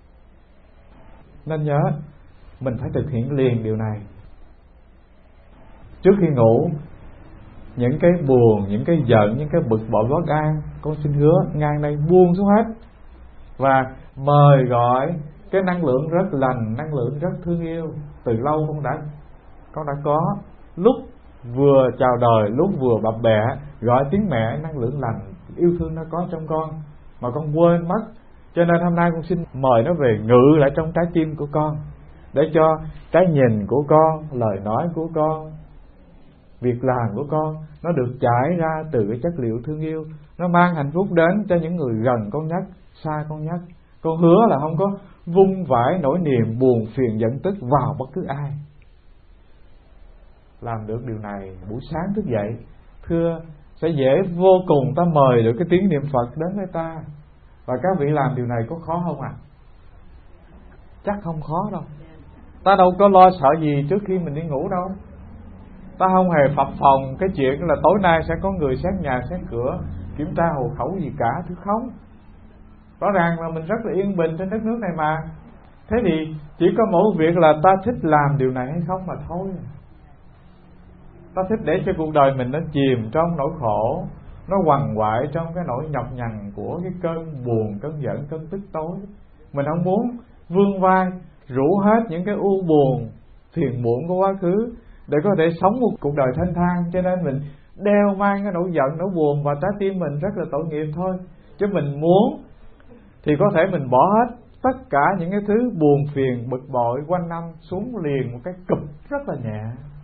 Nên nhớ, mình phải thực hiện liền điều này. Trước khi ngủ, những cái buồn, những cái giận, những cái bực bội bất an, con xin hứa ngang đây buông xuống hết. Và mời gọi cái năng lượng rất lành, năng lượng rất thương yêu. Từ lâu con đã con đã có, lúc vừa chào đời, lúc vừa bập bẹ, gọi tiếng mẹ, năng lượng lành, yêu thương nó có trong con mà con quên mất. Cho nên hôm nay con xin mời nó về ngự lại trong trái tim của con, để cho cái nhìn của con, lời nói của con, việc làm của con nó được trải ra từ cái chất liệu thương yêu. Nó mang hạnh phúc đến cho những người gần con nhất, xa con nhất. Con hứa là không có vung vãi nỗi niềm buồn phiền giận tức vào bất cứ ai. Làm được điều này, buổi sáng thức dậy, thưa, sẽ dễ vô cùng ta mời được cái tiếng niệm Phật đến với ta. Và các vị làm điều này có khó không ạ? À? Chắc không khó đâu. Ta đâu có lo sợ gì trước khi mình đi ngủ đâu. Ta không hề phập phồng cái chuyện là tối nay sẽ có người xét nhà xét cửa, kiểm tra hộ khẩu gì cả, thứ không. Rõ ràng là mình rất là yên bình trên đất nước này mà. Thế thì chỉ có mỗi việc là ta thích làm điều này hay không mà thôi. Ta thích để cho cuộc đời mình nó chìm trong nỗi khổ, nó quằn quại trong cái nỗi nhọc nhằn của cái cơn buồn, cơn giận, cơn tức tối. Mình không muốn vươn vai rủ hết những cái u buồn, phiền muộn của quá khứ để có thể sống một cuộc đời thanh thang. Cho nên mình đeo mang cái nỗi giận, nỗi buồn và trái tim mình rất là tội nghiệp thôi. Chứ mình muốn thì có thể mình bỏ hết tất cả những cái thứ buồn phiền, bực bội quanh năm xuống liền một cái cụp rất là nhẹ.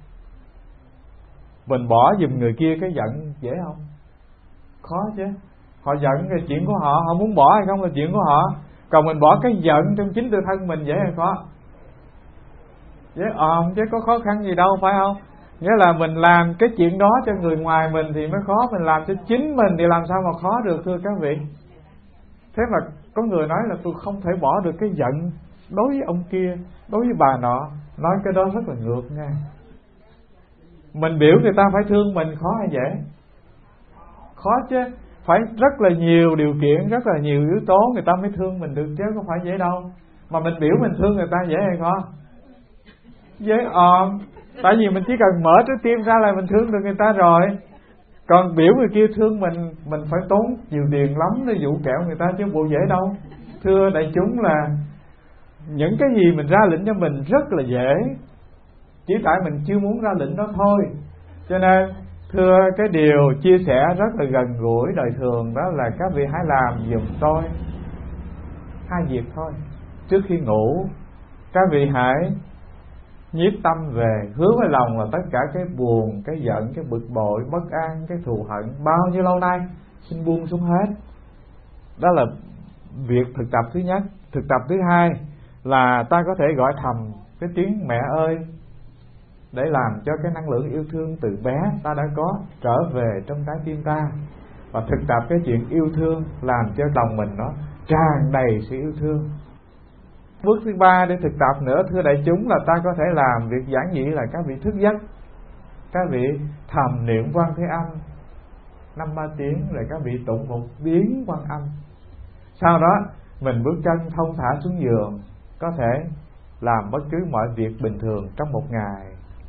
Mình bỏ giùm người kia cái giận dễ không? Khó chứ. Họ giận cái chuyện của họ, họ muốn bỏ hay không là chuyện của họ. Còn mình bỏ cái giận trong chính tự thân mình dễ hay khó? Dễ òm chứ có khó khăn gì đâu, phải không? Nghĩa là mình làm cái chuyện đó cho người ngoài mình thì mới khó, mình làm cho chính mình thì làm sao mà khó được, thưa các vị. Thế mà có người nói là tôi không thể bỏ được cái giận đối với ông kia, đối với bà nọ. Nói cái đó rất là ngược nha. Mình biểu người ta phải thương mình khó hay dễ? Khó chứ. Phải rất là nhiều điều kiện, rất là nhiều yếu tố người ta mới thương mình được chứ không phải dễ đâu. Mà mình biểu mình thương người ta dễ hay khó? Dễ òm. Tại vì mình chỉ cần mở trái tim ra là mình thương được người ta rồi. Còn biểu người kia thương mình, mình phải tốn nhiều tiền lắm để dụ kẹo người ta chứ bộ dễ đâu. Thưa đại chúng là những cái gì mình ra lệnh cho mình rất là dễ, chỉ tại mình chưa muốn ra lệnh đó thôi. Cho nên thưa, cái điều chia sẻ rất là gần gũi đời thường đó là các vị hãy làm giùm tôi hai việc thôi. Trước khi ngủ, các vị hãy nhiếp tâm về, hứa với lòng là tất cả cái buồn, cái giận, cái bực bội, bất an, cái thù hận bao nhiêu lâu nay xin buông xuống hết. Đó là việc thực tập thứ nhất. Thực tập thứ hai là ta có thể gọi thầm cái tiếng mẹ ơi, để làm cho cái năng lượng yêu thương từ bé ta đã có trở về trong trái tim ta. Và thực tập cái chuyện yêu thương làm cho lòng mình nó tràn đầy sự yêu thương. Bước thứ ba để thực tập nữa, thưa đại chúng, là ta có thể làm việc giản dị là các vị thức giấc, các vị thầm niệm Quan Thế Âm năm ba tiếng, rồi các vị tụng một biến Quan Âm. Sau đó mình bước chân thông thả xuống giường, có thể làm bất cứ mọi việc bình thường trong một ngày.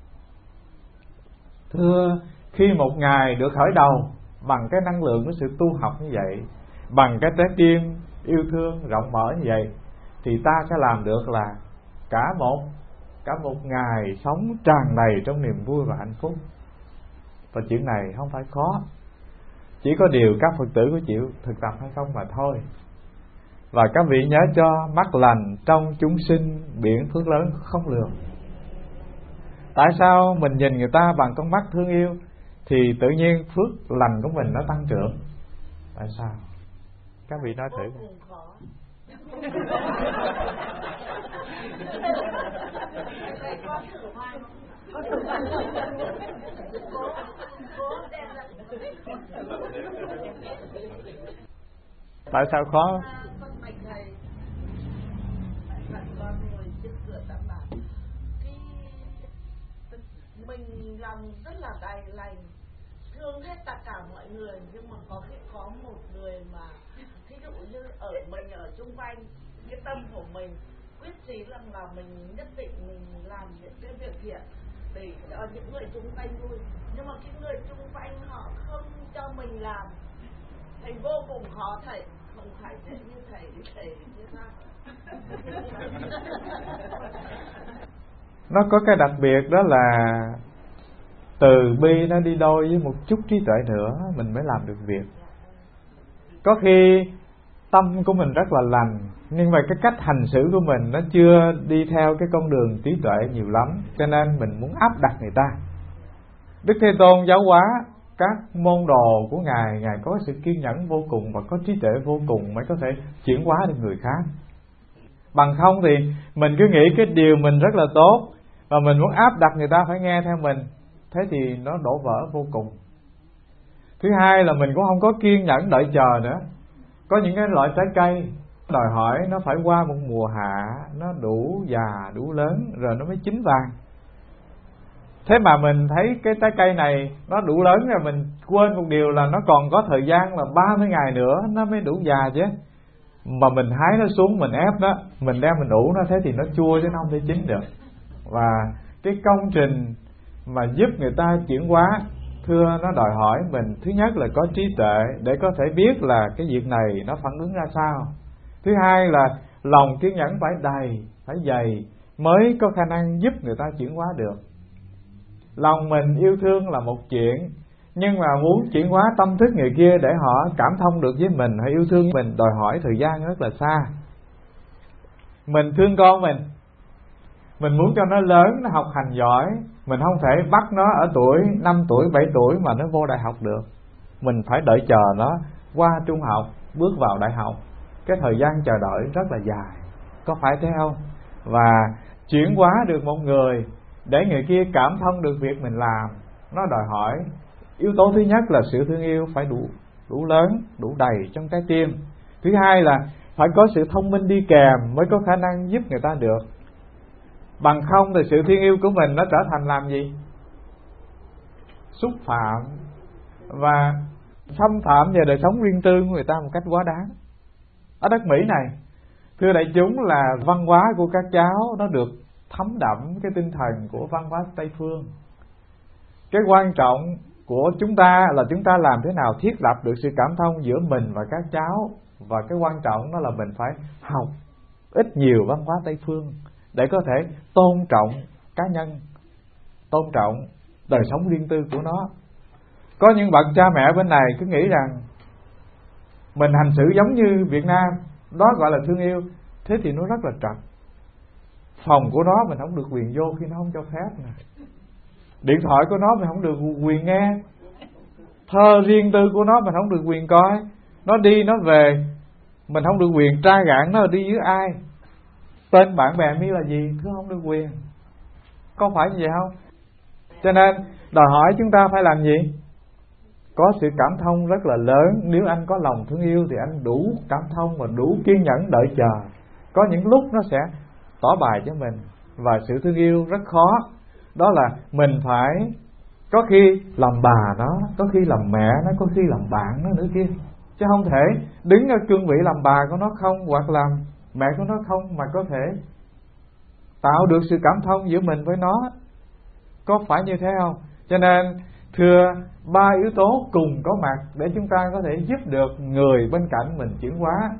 Thưa, khi một ngày được khởi đầu bằng cái năng lượng của sự tu học như vậy, bằng cái trái tim yêu thương rộng mở như vậy, thì ta sẽ làm được là cả một cả một ngày sống tràn đầy trong niềm vui và hạnh phúc. Và chuyện này không phải khó, chỉ có điều các Phật tử có chịu thực tập hay không mà thôi. Và các vị nhớ cho, mắt lành trong chúng sinh biển phước lớn không lường. Tại sao mình nhìn người ta bằng con mắt thương yêu thì tự nhiên phước lành của mình nó tăng trưởng? Tại sao? Các vị nói thử. Tại sao khó? Mình làm rất là đầy lành, thương hết tất cả mọi người, nhưng mà có khi có một người mà thí dụ như ở mình ở chung quanh, cái tâm của mình quyết chí rằng là mình nhất định mình làm những cái việc thiện để cho những người chung quanh vui, nhưng mà cái người chung quanh họ không cho mình làm thì vô cùng khó. Thầy không phải thế như thầy thầy như sao? Nó có cái đặc biệt đó là từ bi nó đi đôi với một chút trí tuệ nữa mình mới làm được việc. Có khi tâm của mình rất là lành, nhưng mà cái cách hành xử của mình nó chưa đi theo cái con đường trí tuệ nhiều lắm, cho nên mình muốn áp đặt người ta. Đức Thế Tôn giáo hóa các môn đồ của Ngài, Ngài có sự kiên nhẫn vô cùng và có trí tuệ vô cùng mới có thể chuyển hóa được người khác. Bằng không thì mình cứ nghĩ cái điều mình rất là tốt và mình muốn áp đặt người ta phải nghe theo mình, thế thì nó đổ vỡ vô cùng. Thứ hai là mình cũng không có kiên nhẫn đợi chờ nữa. Có những cái loại trái cây đòi hỏi nó phải qua một mùa hạ, nó đủ già, đủ lớn rồi nó mới chín vàng. Thế mà mình thấy cái trái cây này nó đủ lớn rồi, mình quên một điều là nó còn có thời gian là ba mươi ngày nữa nó mới đủ già chứ. Mà mình hái nó xuống, mình ép nó, mình đem mình ủ nó, thế thì nó chua chứ nó không thể chín được. Và cái công trình mà giúp người ta chuyển hóa, thưa, nó đòi hỏi mình thứ nhất là có trí tuệ để có thể biết là cái việc này nó phản ứng ra sao. Thứ hai là lòng kiên nhẫn phải đầy, phải dày mới có khả năng giúp người ta chuyển hóa được. Lòng mình yêu thương là một chuyện, nhưng mà muốn chuyển hóa tâm thức người kia để họ cảm thông được với mình hay yêu thương mình đòi hỏi thời gian rất là xa. Mình thương con mình, mình muốn cho nó lớn, nó học hành giỏi, mình không thể bắt nó ở tuổi năm tuổi, bảy tuổi mà nó vô đại học được. Mình phải đợi chờ nó qua trung học, bước vào đại học. Cái thời gian chờ đợi rất là dài, có phải thế không? Và chuyển hóa được một người để người kia cảm thông được việc mình làm, nó đòi hỏi yếu tố thứ nhất là sự thương yêu phải đủ đủ lớn, đủ đầy trong trái tim. Thứ hai là phải có sự thông minh đi kèm mới có khả năng giúp người ta được. Bằng không thì sự thương yêu của mình nó trở thành làm gì? Xúc phạm và xâm phạm về đời sống riêng tư của người ta một cách quá đáng. Ở đất Mỹ này, thưa đại chúng, là văn hóa của các cháu nó được thấm đậm cái tinh thần của văn hóa Tây phương. Cái quan trọng của chúng ta là chúng ta làm thế nào thiết lập được sự cảm thông giữa mình và các cháu. Và cái quan trọng đó là mình phải học ít nhiều văn hóa Tây phương để có thể tôn trọng cá nhân, tôn trọng đời sống riêng tư của nó. Có những bậc cha mẹ bên này cứ nghĩ rằng mình hành xử giống như Việt Nam, đó gọi là thương yêu. Thế thì nó rất là trật. Phòng của nó mình không được quyền vô khi nó không cho phép nè. Điện thoại của nó mình không được quyền nghe. Thơ riêng tư của nó mình không được quyền coi. Nó đi nó về mình không được quyền tra gạn nó đi với ai. Tên bạn bè mi là gì cứ không được quyền. Có phải như vậy không? Cho nên đòi hỏi chúng ta phải làm gì? Có sự cảm thông rất là lớn. Nếu anh có lòng thương yêu thì anh đủ cảm thông và đủ kiên nhẫn đợi chờ. Có những lúc nó sẽ tỏ bài cho mình. Và sự thương yêu rất khó. Đó là mình phải có khi làm bà nó, có khi làm mẹ nó, có khi làm bạn nó nữa kia. Chứ không thể đứng ở cương vị làm bà của nó không, hoặc làm mẹ của nó không, mà có thể tạo được sự cảm thông giữa mình với nó. Có phải như thế không? Cho nên thưa, ba yếu tố cùng có mặt để chúng ta có thể giúp được người bên cạnh mình chuyển hóa.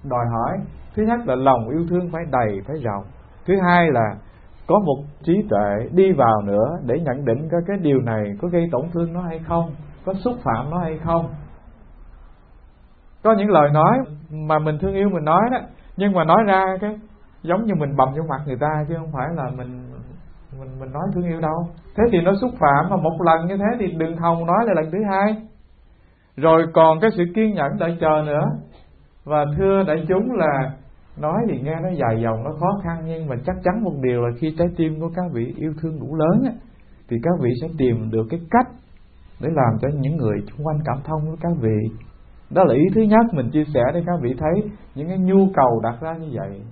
đòi hỏi thứ nhất là lòng yêu thương phải đầy, phải rộng. Thứ hai là có một trí tuệ đi vào nữa để nhận định coi cái điều này có gây tổn thương nó hay không, có xúc phạm nó hay không. Có những lời nói mà mình thương yêu mình nói đó, nhưng mà nói ra cái giống như mình bầm vô mặt người ta, chứ không phải là mình mình mình nói thương yêu đâu. Thế thì nó xúc phạm, mà một lần như thế thì đừng hòng nói là lần thứ hai. Rồi còn cái sự kiên nhẫn đợi chờ nữa. Và thưa đại chúng là nói thì nghe nó dài dòng, nó khó khăn, nhưng mà chắc chắn một điều là khi trái tim của các vị yêu thương đủ lớn á, thì các vị sẽ tìm được cái cách để làm cho những người xung quanh cảm thông với các vị. Đó là ý thứ nhất mình chia sẻ để các vị thấy những cái nhu cầu đặt ra như vậy.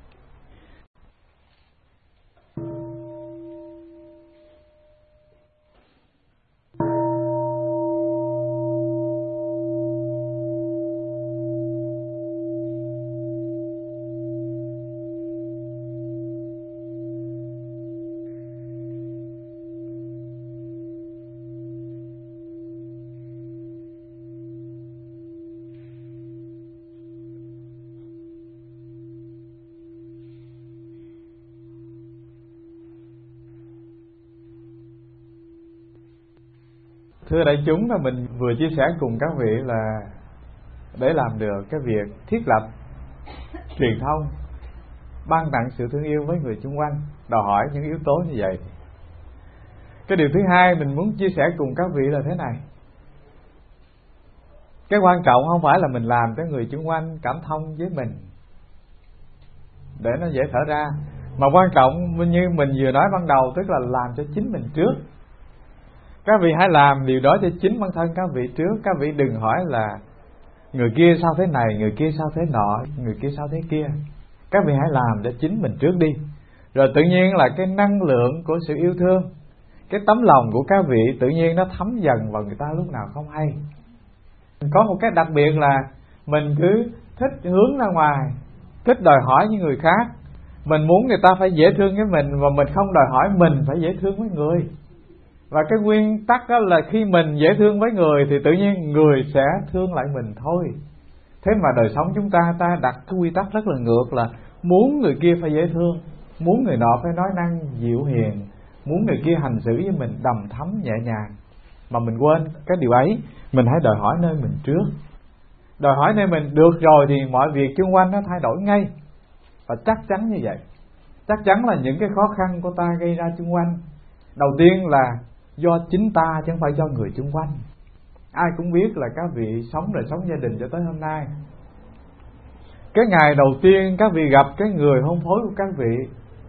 Thưa đại chúng, là mình vừa chia sẻ cùng các vị là để làm được cái việc thiết lập truyền thông, ban tặng sự thương yêu với người xung quanh, đòi hỏi những yếu tố như vậy. Cái điều thứ hai mình muốn chia sẻ cùng các vị là thế này. Cái quan trọng không phải là mình làm cho người xung quanh cảm thông với mình để nó dễ thở ra, mà quan trọng như mình vừa nói ban đầu, tức là làm cho chính mình trước. Các vị hãy làm điều đó cho chính bản thân các vị trước. Các vị đừng hỏi là người kia sao thế này, người kia sao thế nọ, người kia sao thế kia. Các vị hãy làm cho chính mình trước đi. Rồi tự nhiên là cái năng lượng của sự yêu thương, cái tấm lòng của các vị tự nhiên nó thấm dần vào người ta lúc nào không hay. Có một cái đặc biệt là mình cứ thích hướng ra ngoài, thích đòi hỏi những người khác. Mình muốn người ta phải dễ thương với mình, và mình không đòi hỏi mình phải dễ thương với người. Và cái nguyên tắc đó là khi mình dễ thương với người thì tự nhiên người sẽ thương lại mình thôi. Thế mà đời sống chúng ta ta đặt cái quy tắc rất là ngược, là muốn người kia phải dễ thương, muốn người nọ phải nói năng dịu hiền, muốn người kia hành xử với mình đầm thấm nhẹ nhàng. Mà mình quên cái điều ấy. Mình hãy đòi hỏi nơi mình trước. Đòi hỏi nơi mình được rồi thì mọi việc xung quanh nó thay đổi ngay. Và chắc chắn như vậy. Chắc chắn là những cái khó khăn của ta gây ra xung quanh, đầu tiên là do chính ta chứ không phải do người xung quanh. Ai cũng biết là các vị sống đời sống gia đình cho tới hôm nay, cái ngày đầu tiên các vị gặp cái người hôn phối của các vị,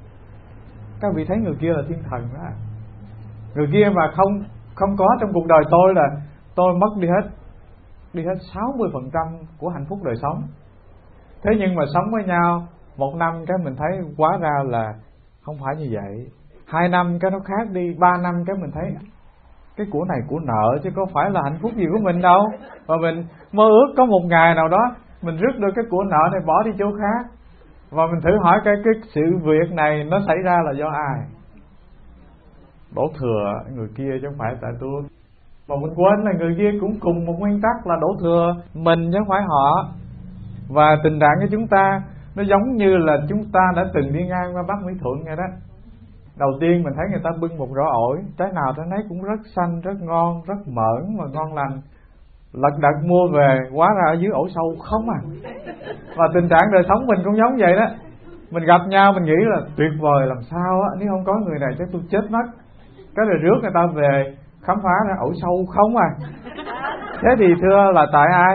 các vị thấy người kia là thiên thần đó. Người kia mà không không có trong cuộc đời tôi là tôi mất đi hết đi hết sáu mươi phần trăm của hạnh phúc đời sống. Thế nhưng mà sống với nhau một năm cái mình thấy quá ra là không phải như vậy. Hai năm cái nó khác đi, ba năm cái mình thấy cái của này của nợ chứ có phải là hạnh phúc gì của mình đâu. Và mình mơ ước có một ngày nào đó mình rước được cái của nợ này bỏ đi chỗ khác. Và mình thử hỏi cái, cái sự việc này nó xảy ra là do ai? Đổ thừa người kia chứ không phải tại tôi. Mà mình quên là người kia cũng cùng một nguyên tắc là đổ thừa mình chứ không phải họ. Và tình trạng của chúng ta nó giống như là chúng ta đã từng đi ngang qua Bắc Mỹ Thuận vậy đó. Đầu tiên mình thấy người ta bưng một rổ ổi, trái nào trái nấy cũng rất xanh, rất ngon, rất mởn và ngon lành. Lật đật mua về, hóa ra ở dưới ổ sâu không à. Và tình trạng đời sống mình cũng giống vậy đó. Mình gặp nhau mình nghĩ là tuyệt vời làm sao á, nếu không có người này chắc tôi chết mất. Cái rồi rước người ta về khám phá ra ổ sâu không à. Thế thì thưa là tại ai?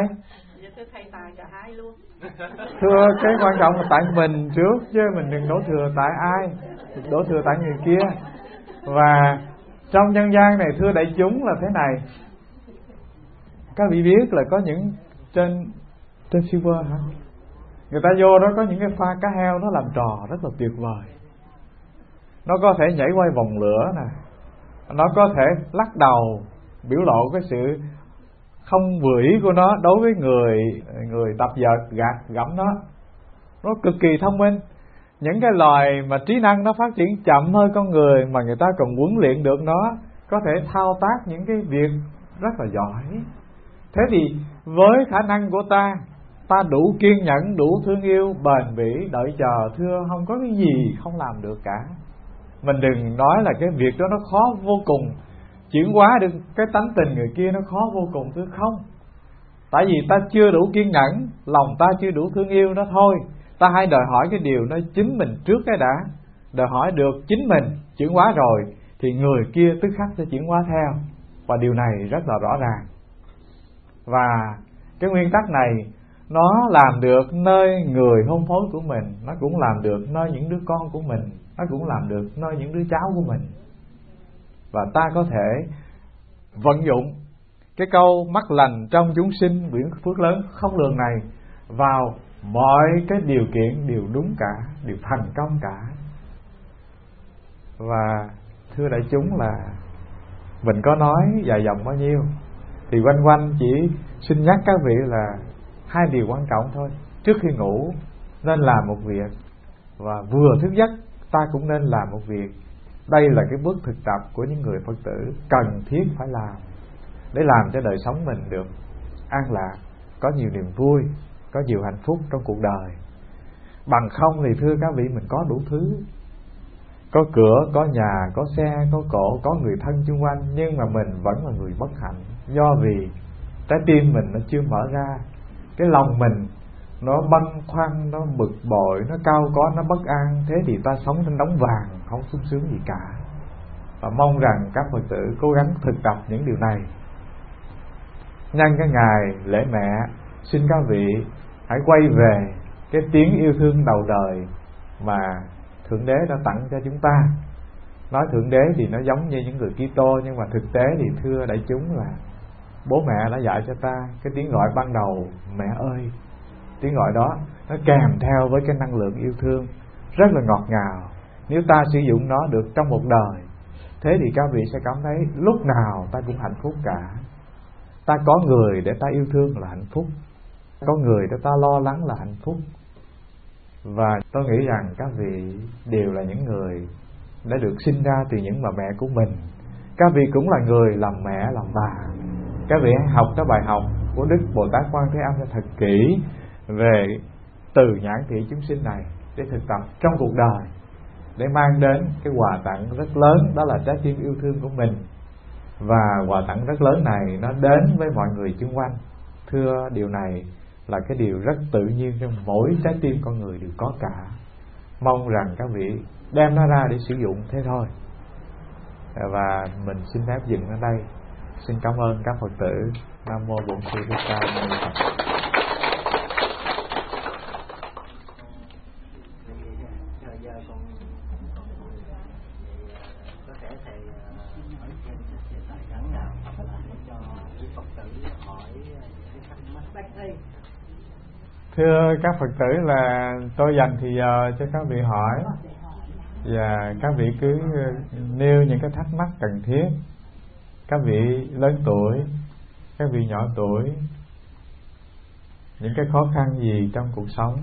Thưa cái quan trọng là tại mình trước, chứ mình đừng đổ thừa tại ai, đổ thừa tại người kia. Và trong nhân gian này thưa đại chúng là thế này. Các vị biết là có những trên trên silver hả? Người ta vô đó có những cái pha cá heo nó làm trò rất là tuyệt vời. Nó có thể nhảy quay vòng lửa nè, nó có thể lắc đầu biểu lộ cái sự không vừa ý của nó đối với người người tập dượt gạt gẫm nó. Nó cực kỳ thông minh. Những cái loài mà trí năng nó phát triển chậm hơn con người mà người ta còn huấn luyện được nó, có thể thao tác những cái việc rất là giỏi. Thế thì với khả năng của ta, ta đủ kiên nhẫn, đủ thương yêu, bền bỉ, đợi chờ. Thưa, không có cái gì không làm được cả. Mình đừng nói là cái việc đó nó khó vô cùng, chuyển hóa được cái tánh tình người kia nó khó vô cùng. Thưa, không. Tại vì ta chưa đủ kiên nhẫn, lòng ta chưa đủ thương yêu đó thôi. Ta hãy đòi hỏi cái điều nó chính mình trước cái đã. Đòi hỏi được chính mình chuyển hóa rồi thì người kia tức khắc sẽ chuyển hóa theo. Và điều này rất là rõ ràng. Và cái nguyên tắc này nó làm được nơi người hôn phối của mình, nó cũng làm được nơi những đứa con của mình, nó cũng làm được nơi những đứa cháu của mình. Và ta có thể vận dụng cái câu mắt lành trong chúng sinh biển phước lớn không lường này vào mọi cái điều kiện đều đúng cả, đều thành công cả. Và thưa đại chúng là mình có nói dài dòng bao nhiêu thì quanh quanh chỉ xin nhắc các vị là hai điều quan trọng thôi. Trước khi ngủ nên làm một việc, và vừa thức giấc ta cũng nên làm một việc. Đây là cái bước thực tập của những người Phật tử cần thiết phải làm để làm cho đời sống mình được an lạc, có nhiều niềm vui, có nhiều hạnh phúc trong cuộc đời. Bằng không thì thưa các vị, mình có đủ thứ, có cửa, có nhà, có xe, có cổ, có người thân xung quanh, nhưng mà mình vẫn là người bất hạnh. Do vì trái tim mình nó chưa mở ra, cái lòng mình nó băn khoăn, nó bực bội, nó cao có, nó bất an. Thế thì ta sống trên đống vàng, không sung sướng gì cả. Và mong rằng các Phật tử cố gắng thực tập những điều này. Nhân cái ngày lễ mẹ, xin các vị hãy quay về cái tiếng yêu thương đầu đời mà Thượng Đế đã tặng cho chúng ta. Nói Thượng Đế thì nó giống như những người Kitô, nhưng mà thực tế thì thưa đại chúng là bố mẹ đã dạy cho ta cái tiếng gọi ban đầu mẹ ơi. Tiếng gọi đó nó kèm theo với cái năng lượng yêu thương rất là ngọt ngào. Nếu ta sử dụng nó được trong một đời, thế thì các vị sẽ cảm thấy lúc nào ta cũng hạnh phúc cả. Ta có người để ta yêu thương là hạnh phúc, có người để ta lo lắng là hạnh phúc. Và tôi nghĩ rằng các vị đều là những người đã được sinh ra từ những bà mẹ của mình. Các vị cũng là người làm mẹ, làm bà. Các vị hãy học cái bài học của Đức Bồ Tát Quan Thế Âm cho thật kỹ về từ nhãn thị chúng sinh này để thực tập trong cuộc đời, để mang đến cái quà tặng rất lớn, đó là trái tim yêu thương của mình. Và quà tặng rất lớn này nó đến với mọi người xung quanh. Thưa, điều này là cái điều rất tự nhiên trong mỗi trái tim con người đều có cả. Mong rằng các vị đem nó ra để sử dụng thế thôi. Và mình xin phép dừng ở đây. Xin cảm ơn các Phật tử. Nam mô Bổn Sư Thích Ca Mâu Ni Phật. Thưa các Phật tử, là tôi dành thì giờ cho các vị hỏi, và các vị cứ nêu những cái thắc mắc cần thiết. Các vị lớn tuổi, các vị nhỏ tuổi, những cái khó khăn gì trong cuộc sống.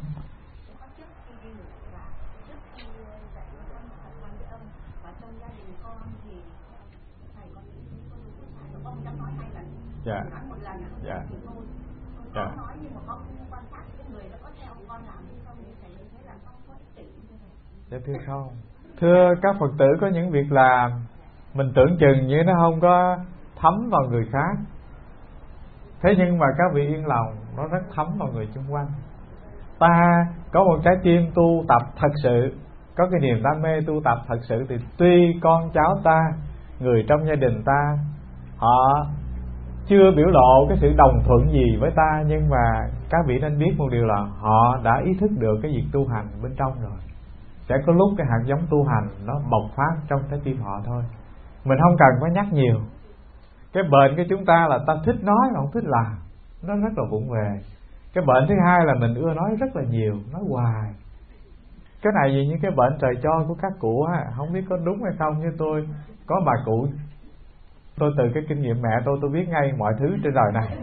Dạ. Dạ. Dạ. Dạ thưa không. Thưa các Phật tử, có những việc làm mình tưởng chừng như nó không có thấm vào người khác, thế nhưng mà các vị yên lòng, nó rất thấm vào người xung quanh. Ta có một trái tim tu tập thật sự, có cái niềm đam mê tu tập thật sự, thì tuy con cháu ta, người trong gia đình ta, họ chưa biểu lộ cái sự đồng thuận gì với ta, nhưng mà các vị nên biết một điều là họ đã ý thức được cái việc tu hành bên trong rồi. Sẽ có lúc cái hạt giống tu hành nó bộc phát trong trái tim họ thôi. Mình không cần phải nhắc nhiều. Cái bệnh của chúng ta là ta thích nói mà không thích làm, nó rất là vụng về. Cái bệnh thứ hai là mình ưa nói rất là nhiều, nói hoài. Cái này gì như cái bệnh trời cho của các cụ á, không biết có đúng hay không, như tôi có bà cụ, tôi từ cái kinh nghiệm mẹ tôi tôi biết ngay mọi thứ trên đời này.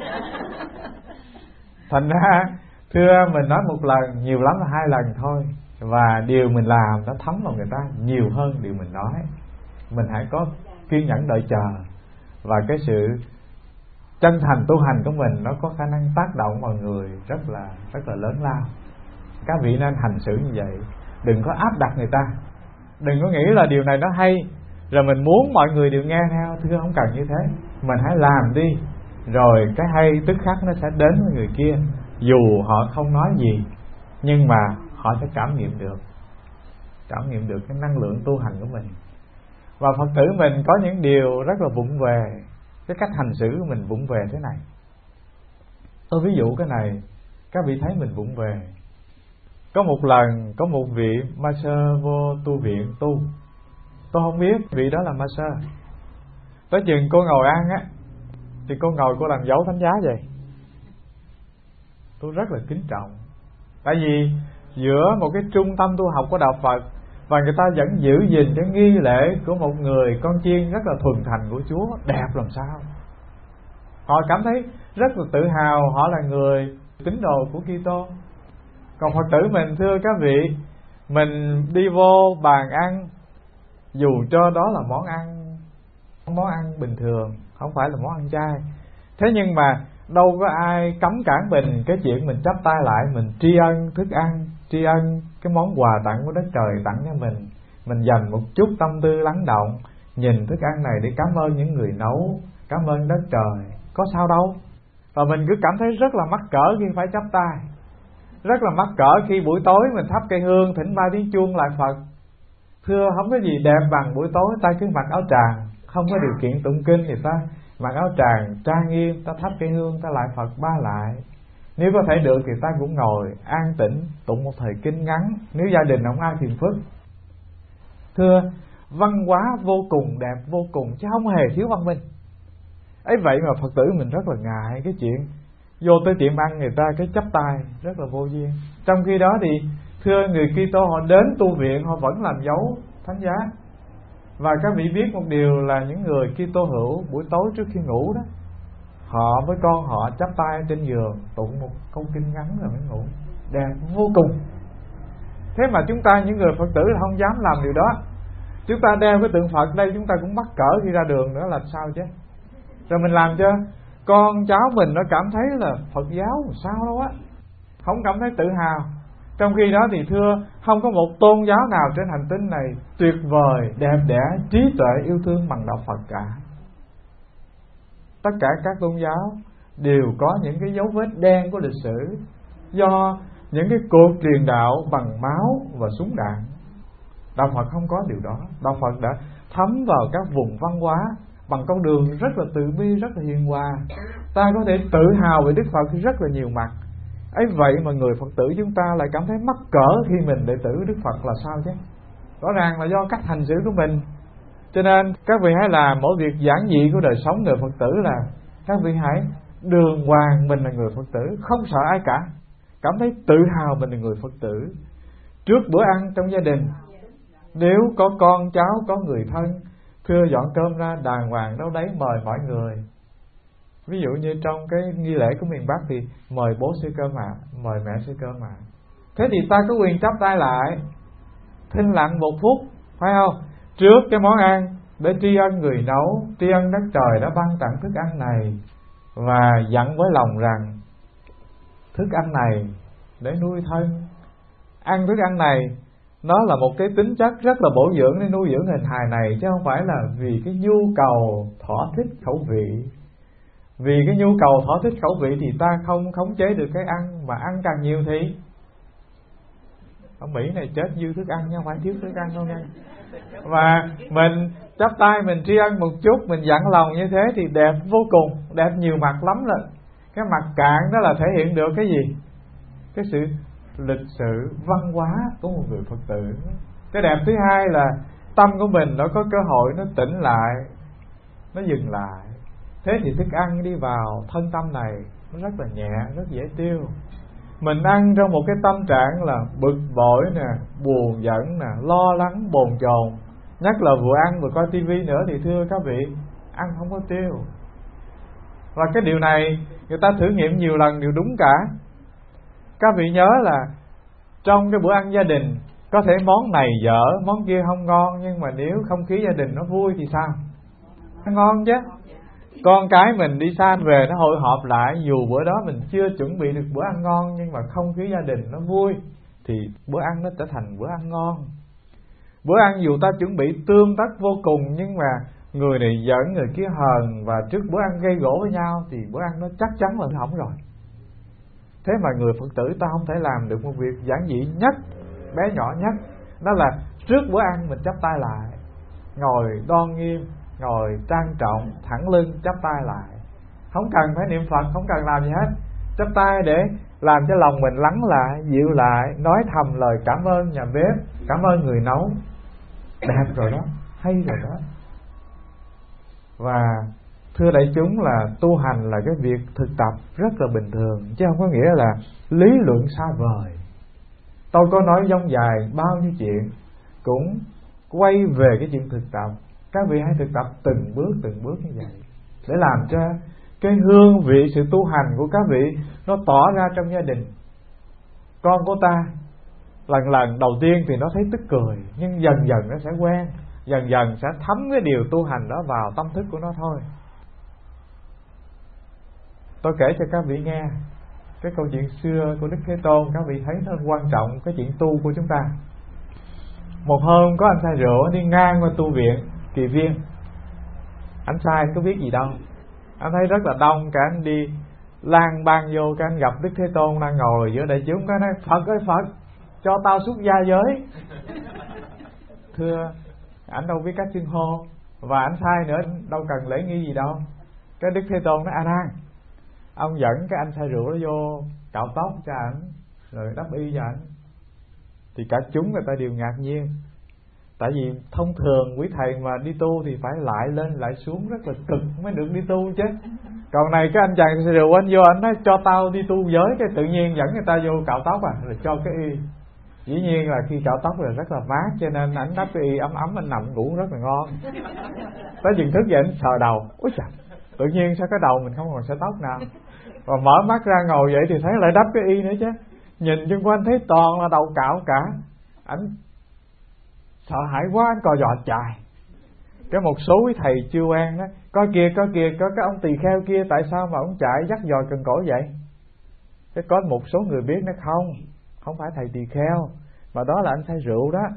Thành ra thưa, mình nói một lần, nhiều lắm là hai lần thôi, và điều mình làm nó thấm vào người ta nhiều hơn điều mình nói. Mình hãy có kiên nhẫn đợi chờ, và cái sự chân thành tu hành của mình nó có khả năng tác động vào người rất là rất là lớn lao. Các vị nên hành xử như vậy, đừng có áp đặt người ta, đừng có nghĩ là điều này nó hay rồi mình muốn mọi người đều nghe theo. Thưa, không cần như thế, mình hãy làm đi, rồi cái hay tức khắc nó sẽ đến với người kia, dù họ không nói gì nhưng mà họ sẽ cảm nghiệm được cảm nghiệm được cái năng lượng tu hành của mình. Và Phật tử mình có những điều rất là vụng về, cái cách hành xử của mình vụng về thế này. Tôi ví dụ cái này, các vị thấy mình vụng về. Có một lần có một vị ma sơ vô tu viện tu, tôi không biết vị đó là ma sơ. Tới chừng cô ngồi ăn á, thì cô ngồi cô làm dấu thánh giá vậy. Tôi rất là kính trọng, tại vì giữa một cái trung tâm tu học của đạo Phật và người ta vẫn giữ gìn cái nghi lễ của một người con chiên rất là thuần thành của Chúa, đẹp làm sao. Họ cảm thấy rất là tự hào, họ là người tín đồ của Kitô. Còn Phật tử mình, thưa các vị, mình đi vô bàn ăn, dù cho đó là món ăn món ăn bình thường, không phải là món ăn chay, thế nhưng mà đâu có ai cấm cản mình cái chuyện mình chắp tay lại, mình tri ân thức ăn, tri ân cái món quà tặng của đất trời tặng cho mình. Mình dành một chút tâm tư lắng động, nhìn thức ăn này để cảm ơn những người nấu, cảm ơn đất trời, có sao đâu. Và mình cứ cảm thấy rất là mắc cỡ khi phải chắp tay, rất là mắc cỡ khi buổi tối mình thắp cây hương thỉnh ba tiếng chuông lại Phật. Thưa, không có gì đẹp bằng buổi tối ta cứ mặc áo tràng, không có điều kiện tụng kinh thì ta mặc áo tràng trang nghiêm, ta thắp cây hương, ta lại Phật ba lại. Nếu có thể được thì ta cũng ngồi an tĩnh tụng một thời kinh ngắn, nếu gia đình không ai phiền phức. Thưa, văn hóa vô cùng đẹp, vô cùng, chứ không hề thiếu văn minh. Ấy vậy mà Phật tử mình rất là ngại cái chuyện vô tới tiệm ăn người ta cái chắp tay, rất là vô duyên. Trong khi đó thì thưa, người Kitô họ đến tu viện họ vẫn làm dấu thánh giá. Và các vị biết một điều là những người Kitô hữu buổi tối trước khi ngủ đó, họ với con họ chắp tay trên giường tụng một câu kinh ngắn rồi mới ngủ, đẹp vô cùng. Thế mà chúng ta những người Phật tử không dám làm điều đó. Chúng ta đeo cái tượng Phật đây, chúng ta cũng mắc cỡ khi ra đường nữa là sao chứ. Rồi mình làm cho con cháu mình nó cảm thấy là Phật giáo sao đâu á, không cảm thấy tự hào. Trong khi đó thì thưa, không có một tôn giáo nào trên hành tinh này tuyệt vời, đẹp đẽ, trí tuệ, yêu thương bằng đạo Phật cả. Tất cả các tôn giáo đều có những cái dấu vết đen của lịch sử, do những cái cuộc truyền đạo bằng máu và súng đạn. Đạo Phật không có điều đó. Đạo Phật đã thấm vào các vùng văn hóa bằng con đường rất là từ bi, rất là hiền hòa. Ta có thể tự hào về Đức Phật rất là nhiều mặt. Ấy vậy mà người Phật tử chúng ta lại cảm thấy mắc cỡ khi mình đệ tử Đức Phật là sao chứ. Rõ ràng là do cách hành xử của mình. Cho nên các vị hãy làm mỗi việc giản dị của đời sống người Phật tử là các vị hãy đường hoàng mình là người Phật tử, không sợ ai cả, cảm thấy tự hào mình là người Phật tử. Trước bữa ăn trong gia đình, nếu có con cháu, có người thân, thưa dọn cơm ra đàng hoàng đâu đấy mời mọi người. Ví dụ như trong cái nghi lễ của miền Bắc thì mời bố sư cơm ạ, mời mẹ sư cơm ạ. Thế thì ta có quyền chắp tay lại, thinh lặng một phút, phải không? Trước cái món ăn để tri ân người nấu, tri ân đất trời đã ban tặng thức ăn này, và dặn với lòng rằng thức ăn này để nuôi thân. Ăn thức ăn này nó là một cái tính chất rất là bổ dưỡng để nuôi dưỡng hình hài này, chứ không phải là vì cái nhu cầu thỏa thích khẩu vị. Vì cái nhu cầu thỏa thích khẩu vị thì ta không khống chế được cái ăn, mà ăn càng nhiều thì ở Mỹ này chết dư thức ăn nha, không phải thiếu thức ăn đâu nha. Và mình chắp tay mình tri ân một chút, mình dặn lòng như thế thì đẹp vô cùng, đẹp nhiều mặt lắm rồi. Cái mặt cạn đó là thể hiện được cái gì? Cái sự lịch sự văn hóa của một người Phật tử. Cái đẹp thứ hai là tâm của mình nó có cơ hội nó tỉnh lại, nó dừng lại. Thế thì thức ăn đi vào thân tâm này nó rất là nhẹ, rất dễ tiêu. Mình ăn trong một cái tâm trạng là bực bội nè, buồn giận nè, lo lắng, bồn chồn, nhất là vừa ăn vừa coi tivi nữa thì thưa các vị, ăn không có tiêu. Và cái điều này người ta thử nghiệm nhiều lần đều đúng cả. Các vị nhớ là trong cái bữa ăn gia đình có thể món này dở, món kia không ngon, nhưng mà nếu không khí gia đình nó vui thì sao? Nó ngon chứ. Con cái mình đi xa về nó hội họp lại, dù bữa đó mình chưa chuẩn bị được bữa ăn ngon, nhưng mà không khí gia đình nó vui thì bữa ăn nó trở thành bữa ăn ngon. Bữa ăn dù ta chuẩn bị tươm tất vô cùng, nhưng mà người này giận người kia hờn, và trước bữa ăn gây gổ với nhau thì bữa ăn nó chắc chắn là hỏng rồi. Thế mà người Phật tử ta không thể làm được một việc giản dị nhất, bé nhỏ nhất, đó là trước bữa ăn mình chắp tay lại, ngồi đoan nghiêm, ngồi trang trọng, thẳng lưng chắp tay lại. Không cần phải niệm Phật, không cần làm gì hết, chắp tay để làm cho lòng mình lắng lại, dịu lại, nói thầm lời cảm ơn nhà bếp, cảm ơn người nấu. Đẹp rồi đó, hay rồi đó. Và thưa đại chúng, là tu hành là cái việc thực tập rất là bình thường, chứ không có nghĩa là lý luận xa vời. Tôi có nói dông dài bao nhiêu chuyện, cũng quay về cái chuyện thực tập. Các vị hãy thực tập từng bước từng bước như vậy, để làm cho cái hương vị sự tu hành của các vị nó tỏ ra trong gia đình. Con của ta lần lần đầu tiên thì nó thấy tức cười, nhưng dần dần nó sẽ quen, dần dần sẽ thấm cái điều tu hành đó vào tâm thức của nó thôi. Tôi kể cho các vị nghe cái câu chuyện xưa của Đức Thế Tôn, các vị thấy nó quan trọng cái chuyện tu của chúng ta. Một hôm có anh say rượu đi ngang qua tu viện Kỳ Viên. Anh sai anh có biết gì đâu, anh thấy rất là đông, cả anh đi lang bang vô, cái anh gặp Đức Thế Tôn đang ngồi giữa đại chúng, cái nói: Phật ơi Phật, cho tao xuất gia giới. Thưa, anh đâu biết cách xưng hô, và anh sai nữa, đâu cần lễ nghi gì đâu. Cái Đức Thế Tôn nói: A Nan, ông dẫn cái anh say rượu đó vô cạo tóc cho ảnh, rồi đắp y cho ảnh. Thì cả chúng người ta đều ngạc nhiên, tại vì thông thường quý thầy mà đi tu thì phải lại lên lại xuống rất là cực mới được đi tu chứ. Còn này cái anh chàng say rượu anh vô, anh nói: cho tao đi tu giới, cái tự nhiên dẫn người ta vô cạo tóc à, rồi cho cái y. Dĩ nhiên là khi cạo tóc là rất là mát, cho nên ảnh đắp cái y ấm ấm, anh nằm ngủ rất là ngon. Tới chừng thức dậy anh sờ đầu, úi trời, tự nhiên sao cái đầu mình không còn sợi tóc nào. Và mở mắt ra ngồi vậy thì thấy lại đắp cái y nữa chứ. Nhìn chung quanh thấy toàn là đầu cạo cả. Ảnh sợ hãi quá, anh co giò chạy. Cái một số quý thầy chưa quen đó, coi kìa coi kìa, có cái ông tỳ kheo kia, tại sao mà ông chạy dắt giò cần cổ vậy? Thế có một số người biết nó không, không phải thầy tỳ kheo, mà đó là anh say rượu đó.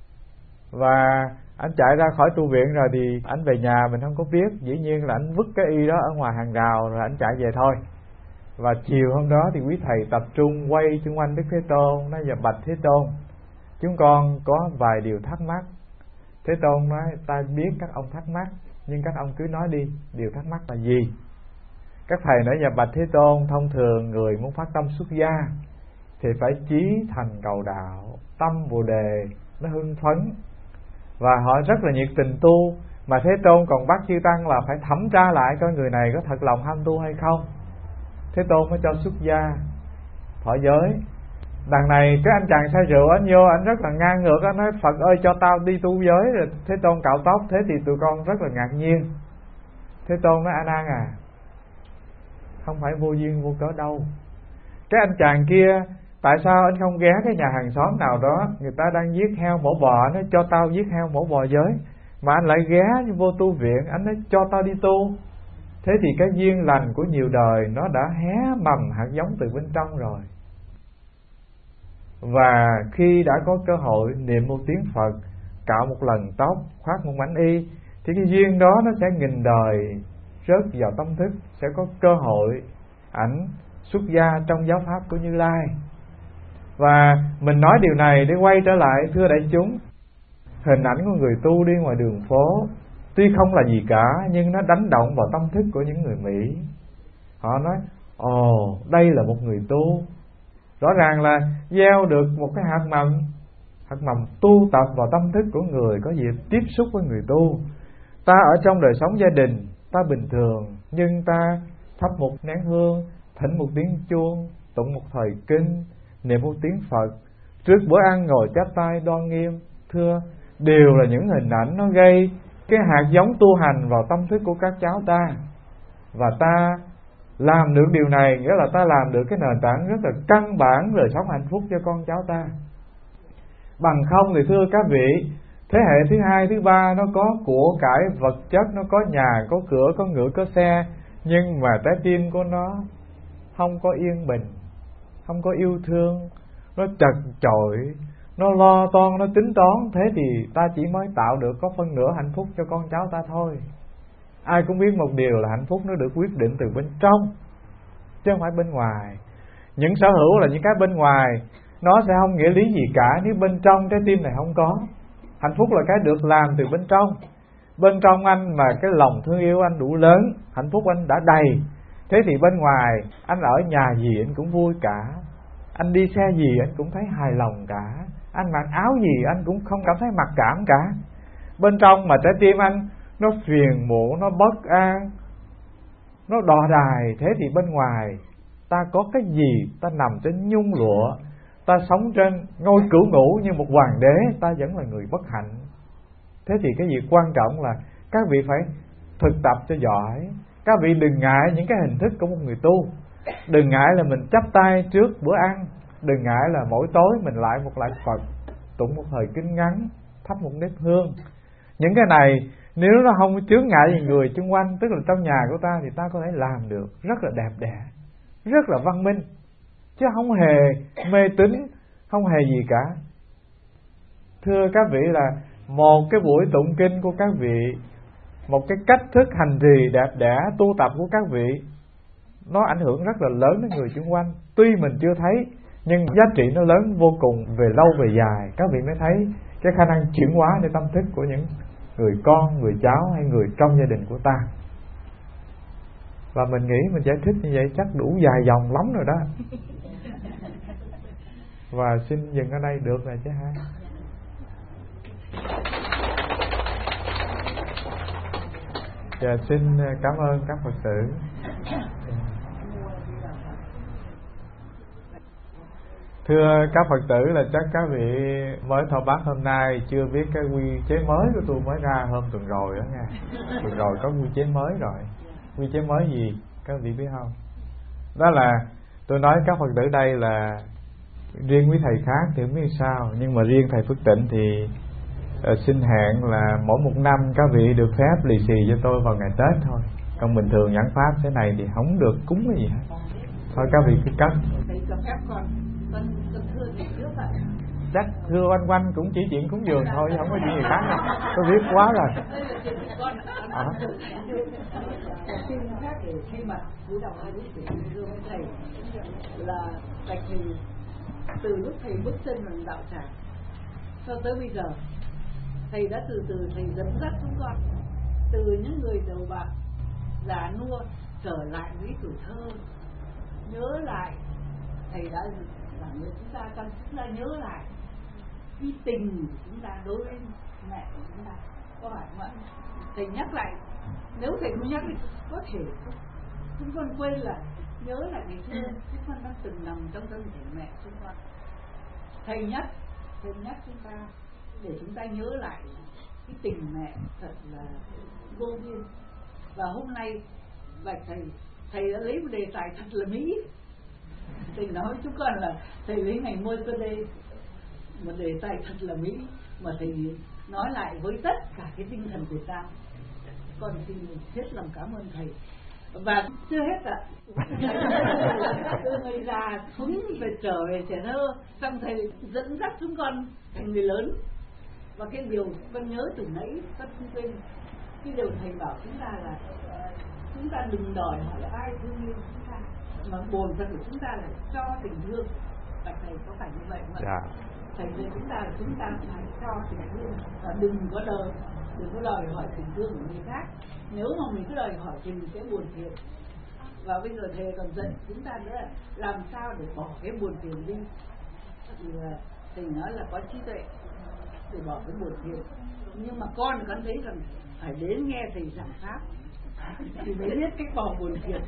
Và anh chạy ra khỏi tu viện rồi thì anh về nhà mình không có biết. Dĩ nhiên là anh vứt cái y đó ở ngoài hàng rào rồi anh chạy về thôi. Và chiều hôm đó thì quý thầy tập trung quay xung quanh Đức Thế Tôn, nói: giờ bạch Thế Tôn, chúng con có vài điều thắc mắc. Thế Tôn nói: ta biết các ông thắc mắc, nhưng các ông cứ nói đi, điều thắc mắc là gì? Các thầy nói: dạ bạch Thế Tôn, thông thường người muốn phát tâm xuất gia thì phải chí thành cầu đạo, tâm bồ đề nó hưng phấn, và họ rất là nhiệt tình tu. Mà Thế Tôn còn bắt chư tăng là phải thẩm tra lại coi người này có thật lòng ham tu hay không. Thế Tôn mới cho xuất gia thọ giới. Đằng này cái anh chàng say rượu anh vô, anh rất là ngang ngược, anh nói: Phật ơi cho tao đi tu giới. Rồi Thế Tôn cạo tóc. Thế thì tụi con rất là ngạc nhiên. Thế Tôn nói: A Nan à, không phải vô duyên vô cớ đâu. Cái anh chàng kia, tại sao anh không ghé cái nhà hàng xóm nào đó, người ta đang giết heo mổ bò, anh nói: cho tao giết heo mổ bò giới, mà anh lại ghé vô tu viện, anh nói: cho tao đi tu. Thế thì cái duyên lành của nhiều đời nó đã hé mầm hạt giống từ bên trong rồi. Và khi đã có cơ hội niệm một tiếng Phật, cạo một lần tóc, khoác một mảnh y, thì cái duyên đó nó sẽ nghìn đời rớt vào tâm thức, sẽ có cơ hội ảnh xuất gia trong giáo pháp của Như Lai. Và mình nói điều này để quay trở lại, thưa đại chúng, hình ảnh của người tu đi ngoài đường phố tuy không là gì cả, nhưng nó đánh động vào tâm thức của những người Mỹ. Họ nói: ồ, đây là một người tu. Rõ ràng là gieo được một cái hạt mầm, hạt mầm tu tập vào tâm thức của người có dịp tiếp xúc với người tu. Ta ở trong đời sống gia đình, ta bình thường, nhưng ta thắp một nén hương, thỉnh một tiếng chuông, tụng một thời kinh, niệm một tiếng Phật, trước bữa ăn ngồi chắp tay đoan nghiêm. Thưa, đều là những hình ảnh nó gây cái hạt giống tu hành vào tâm thức của các cháu ta. Và ta làm được điều này, nghĩa là ta làm được cái nền tảng rất là căn bản đời sống hạnh phúc cho con cháu ta. Bằng không thì thưa các vị, Thế hệ thứ hai, thứ ba nó có của cải vật chất, nó có nhà, có cửa, có ngựa, có xe, nhưng mà trái tim của nó không có yên bình, không có yêu thương, nó chật chội, nó lo toan, nó tính toán. Thế thì ta chỉ mới tạo được có phân nửa hạnh phúc cho con cháu ta thôi. Ai cũng biết một điều là hạnh phúc nó được quyết định từ bên trong, chứ không phải bên ngoài. Những sở hữu là những cái bên ngoài, nó sẽ không nghĩa lý gì cả nếu bên trong trái tim này không có. Hạnh phúc là cái được làm từ bên trong. Bên trong anh mà cái lòng thương yêu anh đủ lớn, hạnh phúc anh đã đầy. Thế thì bên ngoài anh ở nhà gì anh cũng vui cả, anh đi xe gì anh cũng thấy hài lòng cả, anh mặc áo gì anh cũng không cảm thấy mặc cảm cả. Bên trong mà trái tim anh nó phiền muộn, nó bất an, nó đò đài, thế thì bên ngoài ta có cái gì, ta nằm trên nhung lụa, ta sống trên ngôi cửu ngũ như một hoàng đế, ta vẫn là người bất hạnh. Thế thì cái việc quan trọng là các vị phải thực tập cho giỏi. Các vị đừng ngại những cái hình thức của một người tu. Đừng ngại là mình chắp tay trước bữa ăn. Đừng ngại là mỗi tối mình lại một lại Phật, tụng một thời kinh ngắn, thắp một nếp hương. Những cái này nếu nó không chướng ngại gì người xung quanh, tức là trong nhà của ta, thì ta có thể làm được rất là đẹp đẽ, rất là văn minh, chứ không hề mê tín, không hề gì cả. Thưa các vị là một cái buổi tụng kinh của các vị, một cái cách thức hành trì đẹp đẽ tu tập của các vị, nó ảnh hưởng rất là lớn đến người xung quanh. Tuy mình chưa thấy, nhưng giá trị nó lớn vô cùng, về lâu về dài các vị mới thấy cái khả năng chuyển hóa để tâm thức của những người con, người cháu hay người trong gia đình của ta. Và mình nghĩ mình giải thích như vậy chắc đủ dài dòng lắm rồi đó. Và xin dừng ở đây được rồi chứ ha. Và xin cảm ơn các Phật tử. Thưa các Phật tử là chắc các vị mới thọ bát hôm nay chưa biết cái quy chế mới của tôi mới ra hôm tuần rồi đó nha. Tuần rồi có quy chế mới rồi. Quy chế mới gì các vị biết không? Đó là tôi nói các Phật tử đây là riêng quý thầy khác thì không biết sao, nhưng mà riêng thầy Phước Tịnh thì uh, xin hẹn là mỗi một năm các vị được phép lì xì cho tôi vào ngày Tết thôi. Còn bình thường giảng pháp thế này thì không được cúng cái gì hết. Thôi các vị cứ cắt. Chắc thưa oanh quanh cũng chỉ chuyện cúng dường thôi, không có chuyện gì khác đâu. Tôi biết quá rồi. À. Xin khác để thay mặt cúi đầu hai đức để thưa với thầy là bạch thầy, từ lúc thầy bước chân vào đạo tràng cho tới bây giờ, thầy đã từ từ thầy dẫn dắt chúng con từ những người đầu bạc già nua trở lại với tuổi thơ, nhớ lại thầy đã làm người chúng ta, cho chúng ta nhớ lại cái tình của chúng ta đối với mẹ của chúng ta, có phải không ạ? Thầy nhắc lại, nếu thầy không nhắc thì có thể chúng con quên là nhớ lại ngày xưa chúng con đã từng nằm trong thân thể mẹ chúng con. Thầy nhắc, thầy nhắc chúng ta để chúng ta nhớ lại cái tình mẹ thật là vô biên. Và hôm nay bạch thầy, thầy đã lấy một đề tài thật là mỹ. Thầy nói với chúng con là thầy lấy ngày môi cơ đê, một đề tài thật là mỹ mà thầy nói lại với tất cả cái tinh thần Việt Nam. Con xin hết lòng cảm ơn thầy. Và chưa hết ạ, từ người già xuống về trở về trẻ thơ, xong thầy dẫn dắt chúng con thành người lớn. Và cái điều con nhớ từ nãy con không quên, cái điều thầy bảo chúng ta là chúng ta đừng đòi hỏi ai thương yêu chúng ta, mà bổn phận của chúng ta là cho tình thương. Bạch thầy có phải như vậy không ạ? Dạ. Thầy dạy chúng ta là chúng ta phải cho tình thương và đừng có đời đừng có đòi hỏi tình thương của người khác. Nếu mà mình cứ đòi hỏi thì mình sẽ buồn phiền. Và bây giờ thầy còn dạy chúng ta nữa là làm sao để bỏ cái buồn phiền đi. Thì thầy nói là có trí tuệ để bỏ cái buồn phiền, nhưng mà con thì con thấy rằng phải đến nghe thầy giảng pháp thì mới biết cách bỏ buồn phiền.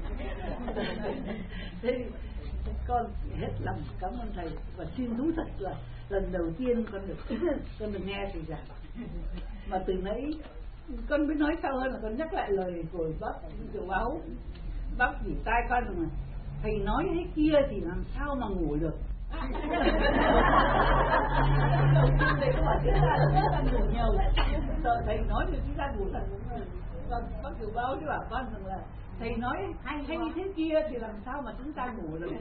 Thế con hết lòng cảm ơn thầy và xin thú thật là lần đầu tiên con được con được nghe thầy giảng, mà từ nãy con mới nói sao hơn là con nhắc lại lời của bác Tiểu Báo. Bác chỉ tai con rằng là thầy nói thế kia thì làm sao mà ngủ được. Thầy có bảo chúng ta là chúng ta ngủ nhiều, sợ thầy nói thì chúng ta ngủ thật. Còn bác Kiều Bao chứ bảo con rằng là thầy nói hay hay thế kia thì làm sao mà chúng ta ngủ được.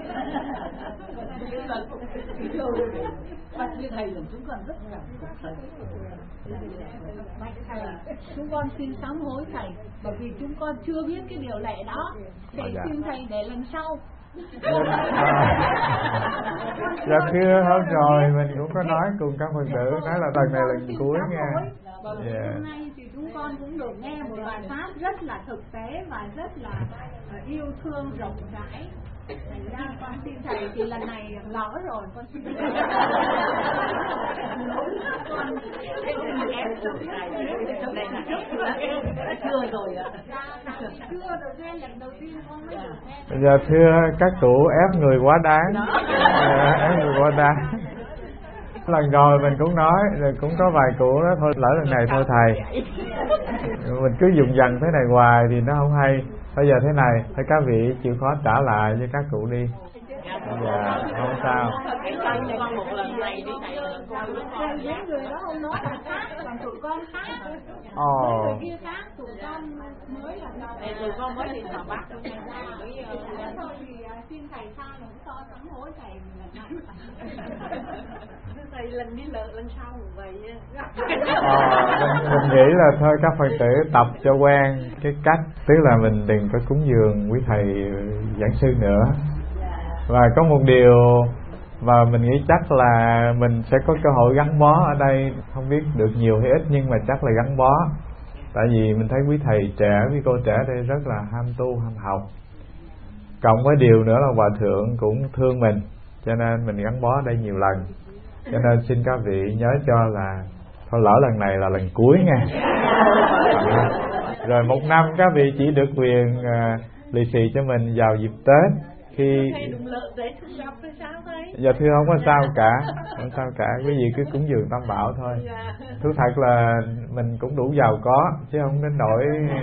Bác như thầy là chúng con rất cảm phục thầy. Bạch thầy, chúng con xin sám hối thầy, bởi vì chúng con chưa biết cái điều lệ đó. Thầy dạ. xin thầy để lần sau. Dạ thưa, hôm rồi mình cũng có nói cùng các Phật tử, nói là lần này lần cuối nha. Yeah. Hôm nay thì chúng con cũng được nghe một bài pháp rất là thực tế và rất là uh, yêu thương rộng rãi. Thành ra con xin thầy thì lần này lỡ rồi, con xin thầy. Con ép được này, này là chưa rồi ạ. Chưa được nghe, lần đầu tiên con mới được nghe. Bây giờ thưa các cụ, ép người quá đáng. À, ép người quá đáng. Lần rồi mình cũng nói, rồi cũng có vài cụ đó, thôi lỡ lần này thôi thầy, mình cứ dùng dần thế này hoài thì nó không hay. Bây giờ thế này, thôi các vị chịu khó trả lại với các cụ đi. Dạ, không sao. Những người đó không nói là khác, còn tụi con khác. Ồ. Người kia khác, tụi con mới là đầu. Tụi con mới thì sao bác. Thôi thì xin thầy tha là cũng to sám hối thầy lần này. Thầy lần đi lợ lần sau cũng vậy nha. Ờ, mình, mình nghĩ là thôi các Phật tử tập cho quen cái cách, tức là mình đừng có cúng dường quý thầy giảng sư nữa. Và có một điều mà mình nghĩ chắc là mình sẽ có cơ hội gắn bó ở đây, không biết được nhiều hay ít nhưng mà chắc là gắn bó. Tại vì mình thấy quý thầy trẻ, quý cô trẻ đây rất là ham tu, ham học. Cộng với điều nữa là Hòa Thượng cũng thương mình, cho nên mình gắn bó ở đây nhiều lần. Cho nên xin các vị nhớ cho là thôi lỡ lần này là lần cuối nha. Rồi một năm các vị chỉ được quyền uh, lì xì cho mình vào dịp Tết. Khi giờ thưa không có sao cả, không sao cả, quý vị cứ cúng dường Tam Bảo thôi. Thú thật là mình cũng đủ giàu có chứ không đến nỗi.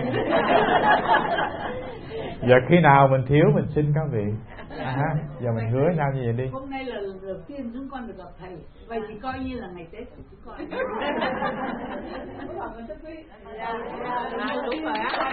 Giờ khi nào mình thiếu mình xin các vị. À, giờ mình hứa nhau như vậy đi. Hôm nay là lần đầu tiên chúng con được gặp thầy, vậy thì coi như là ngày Tết của chúng con. Đúng rồi á.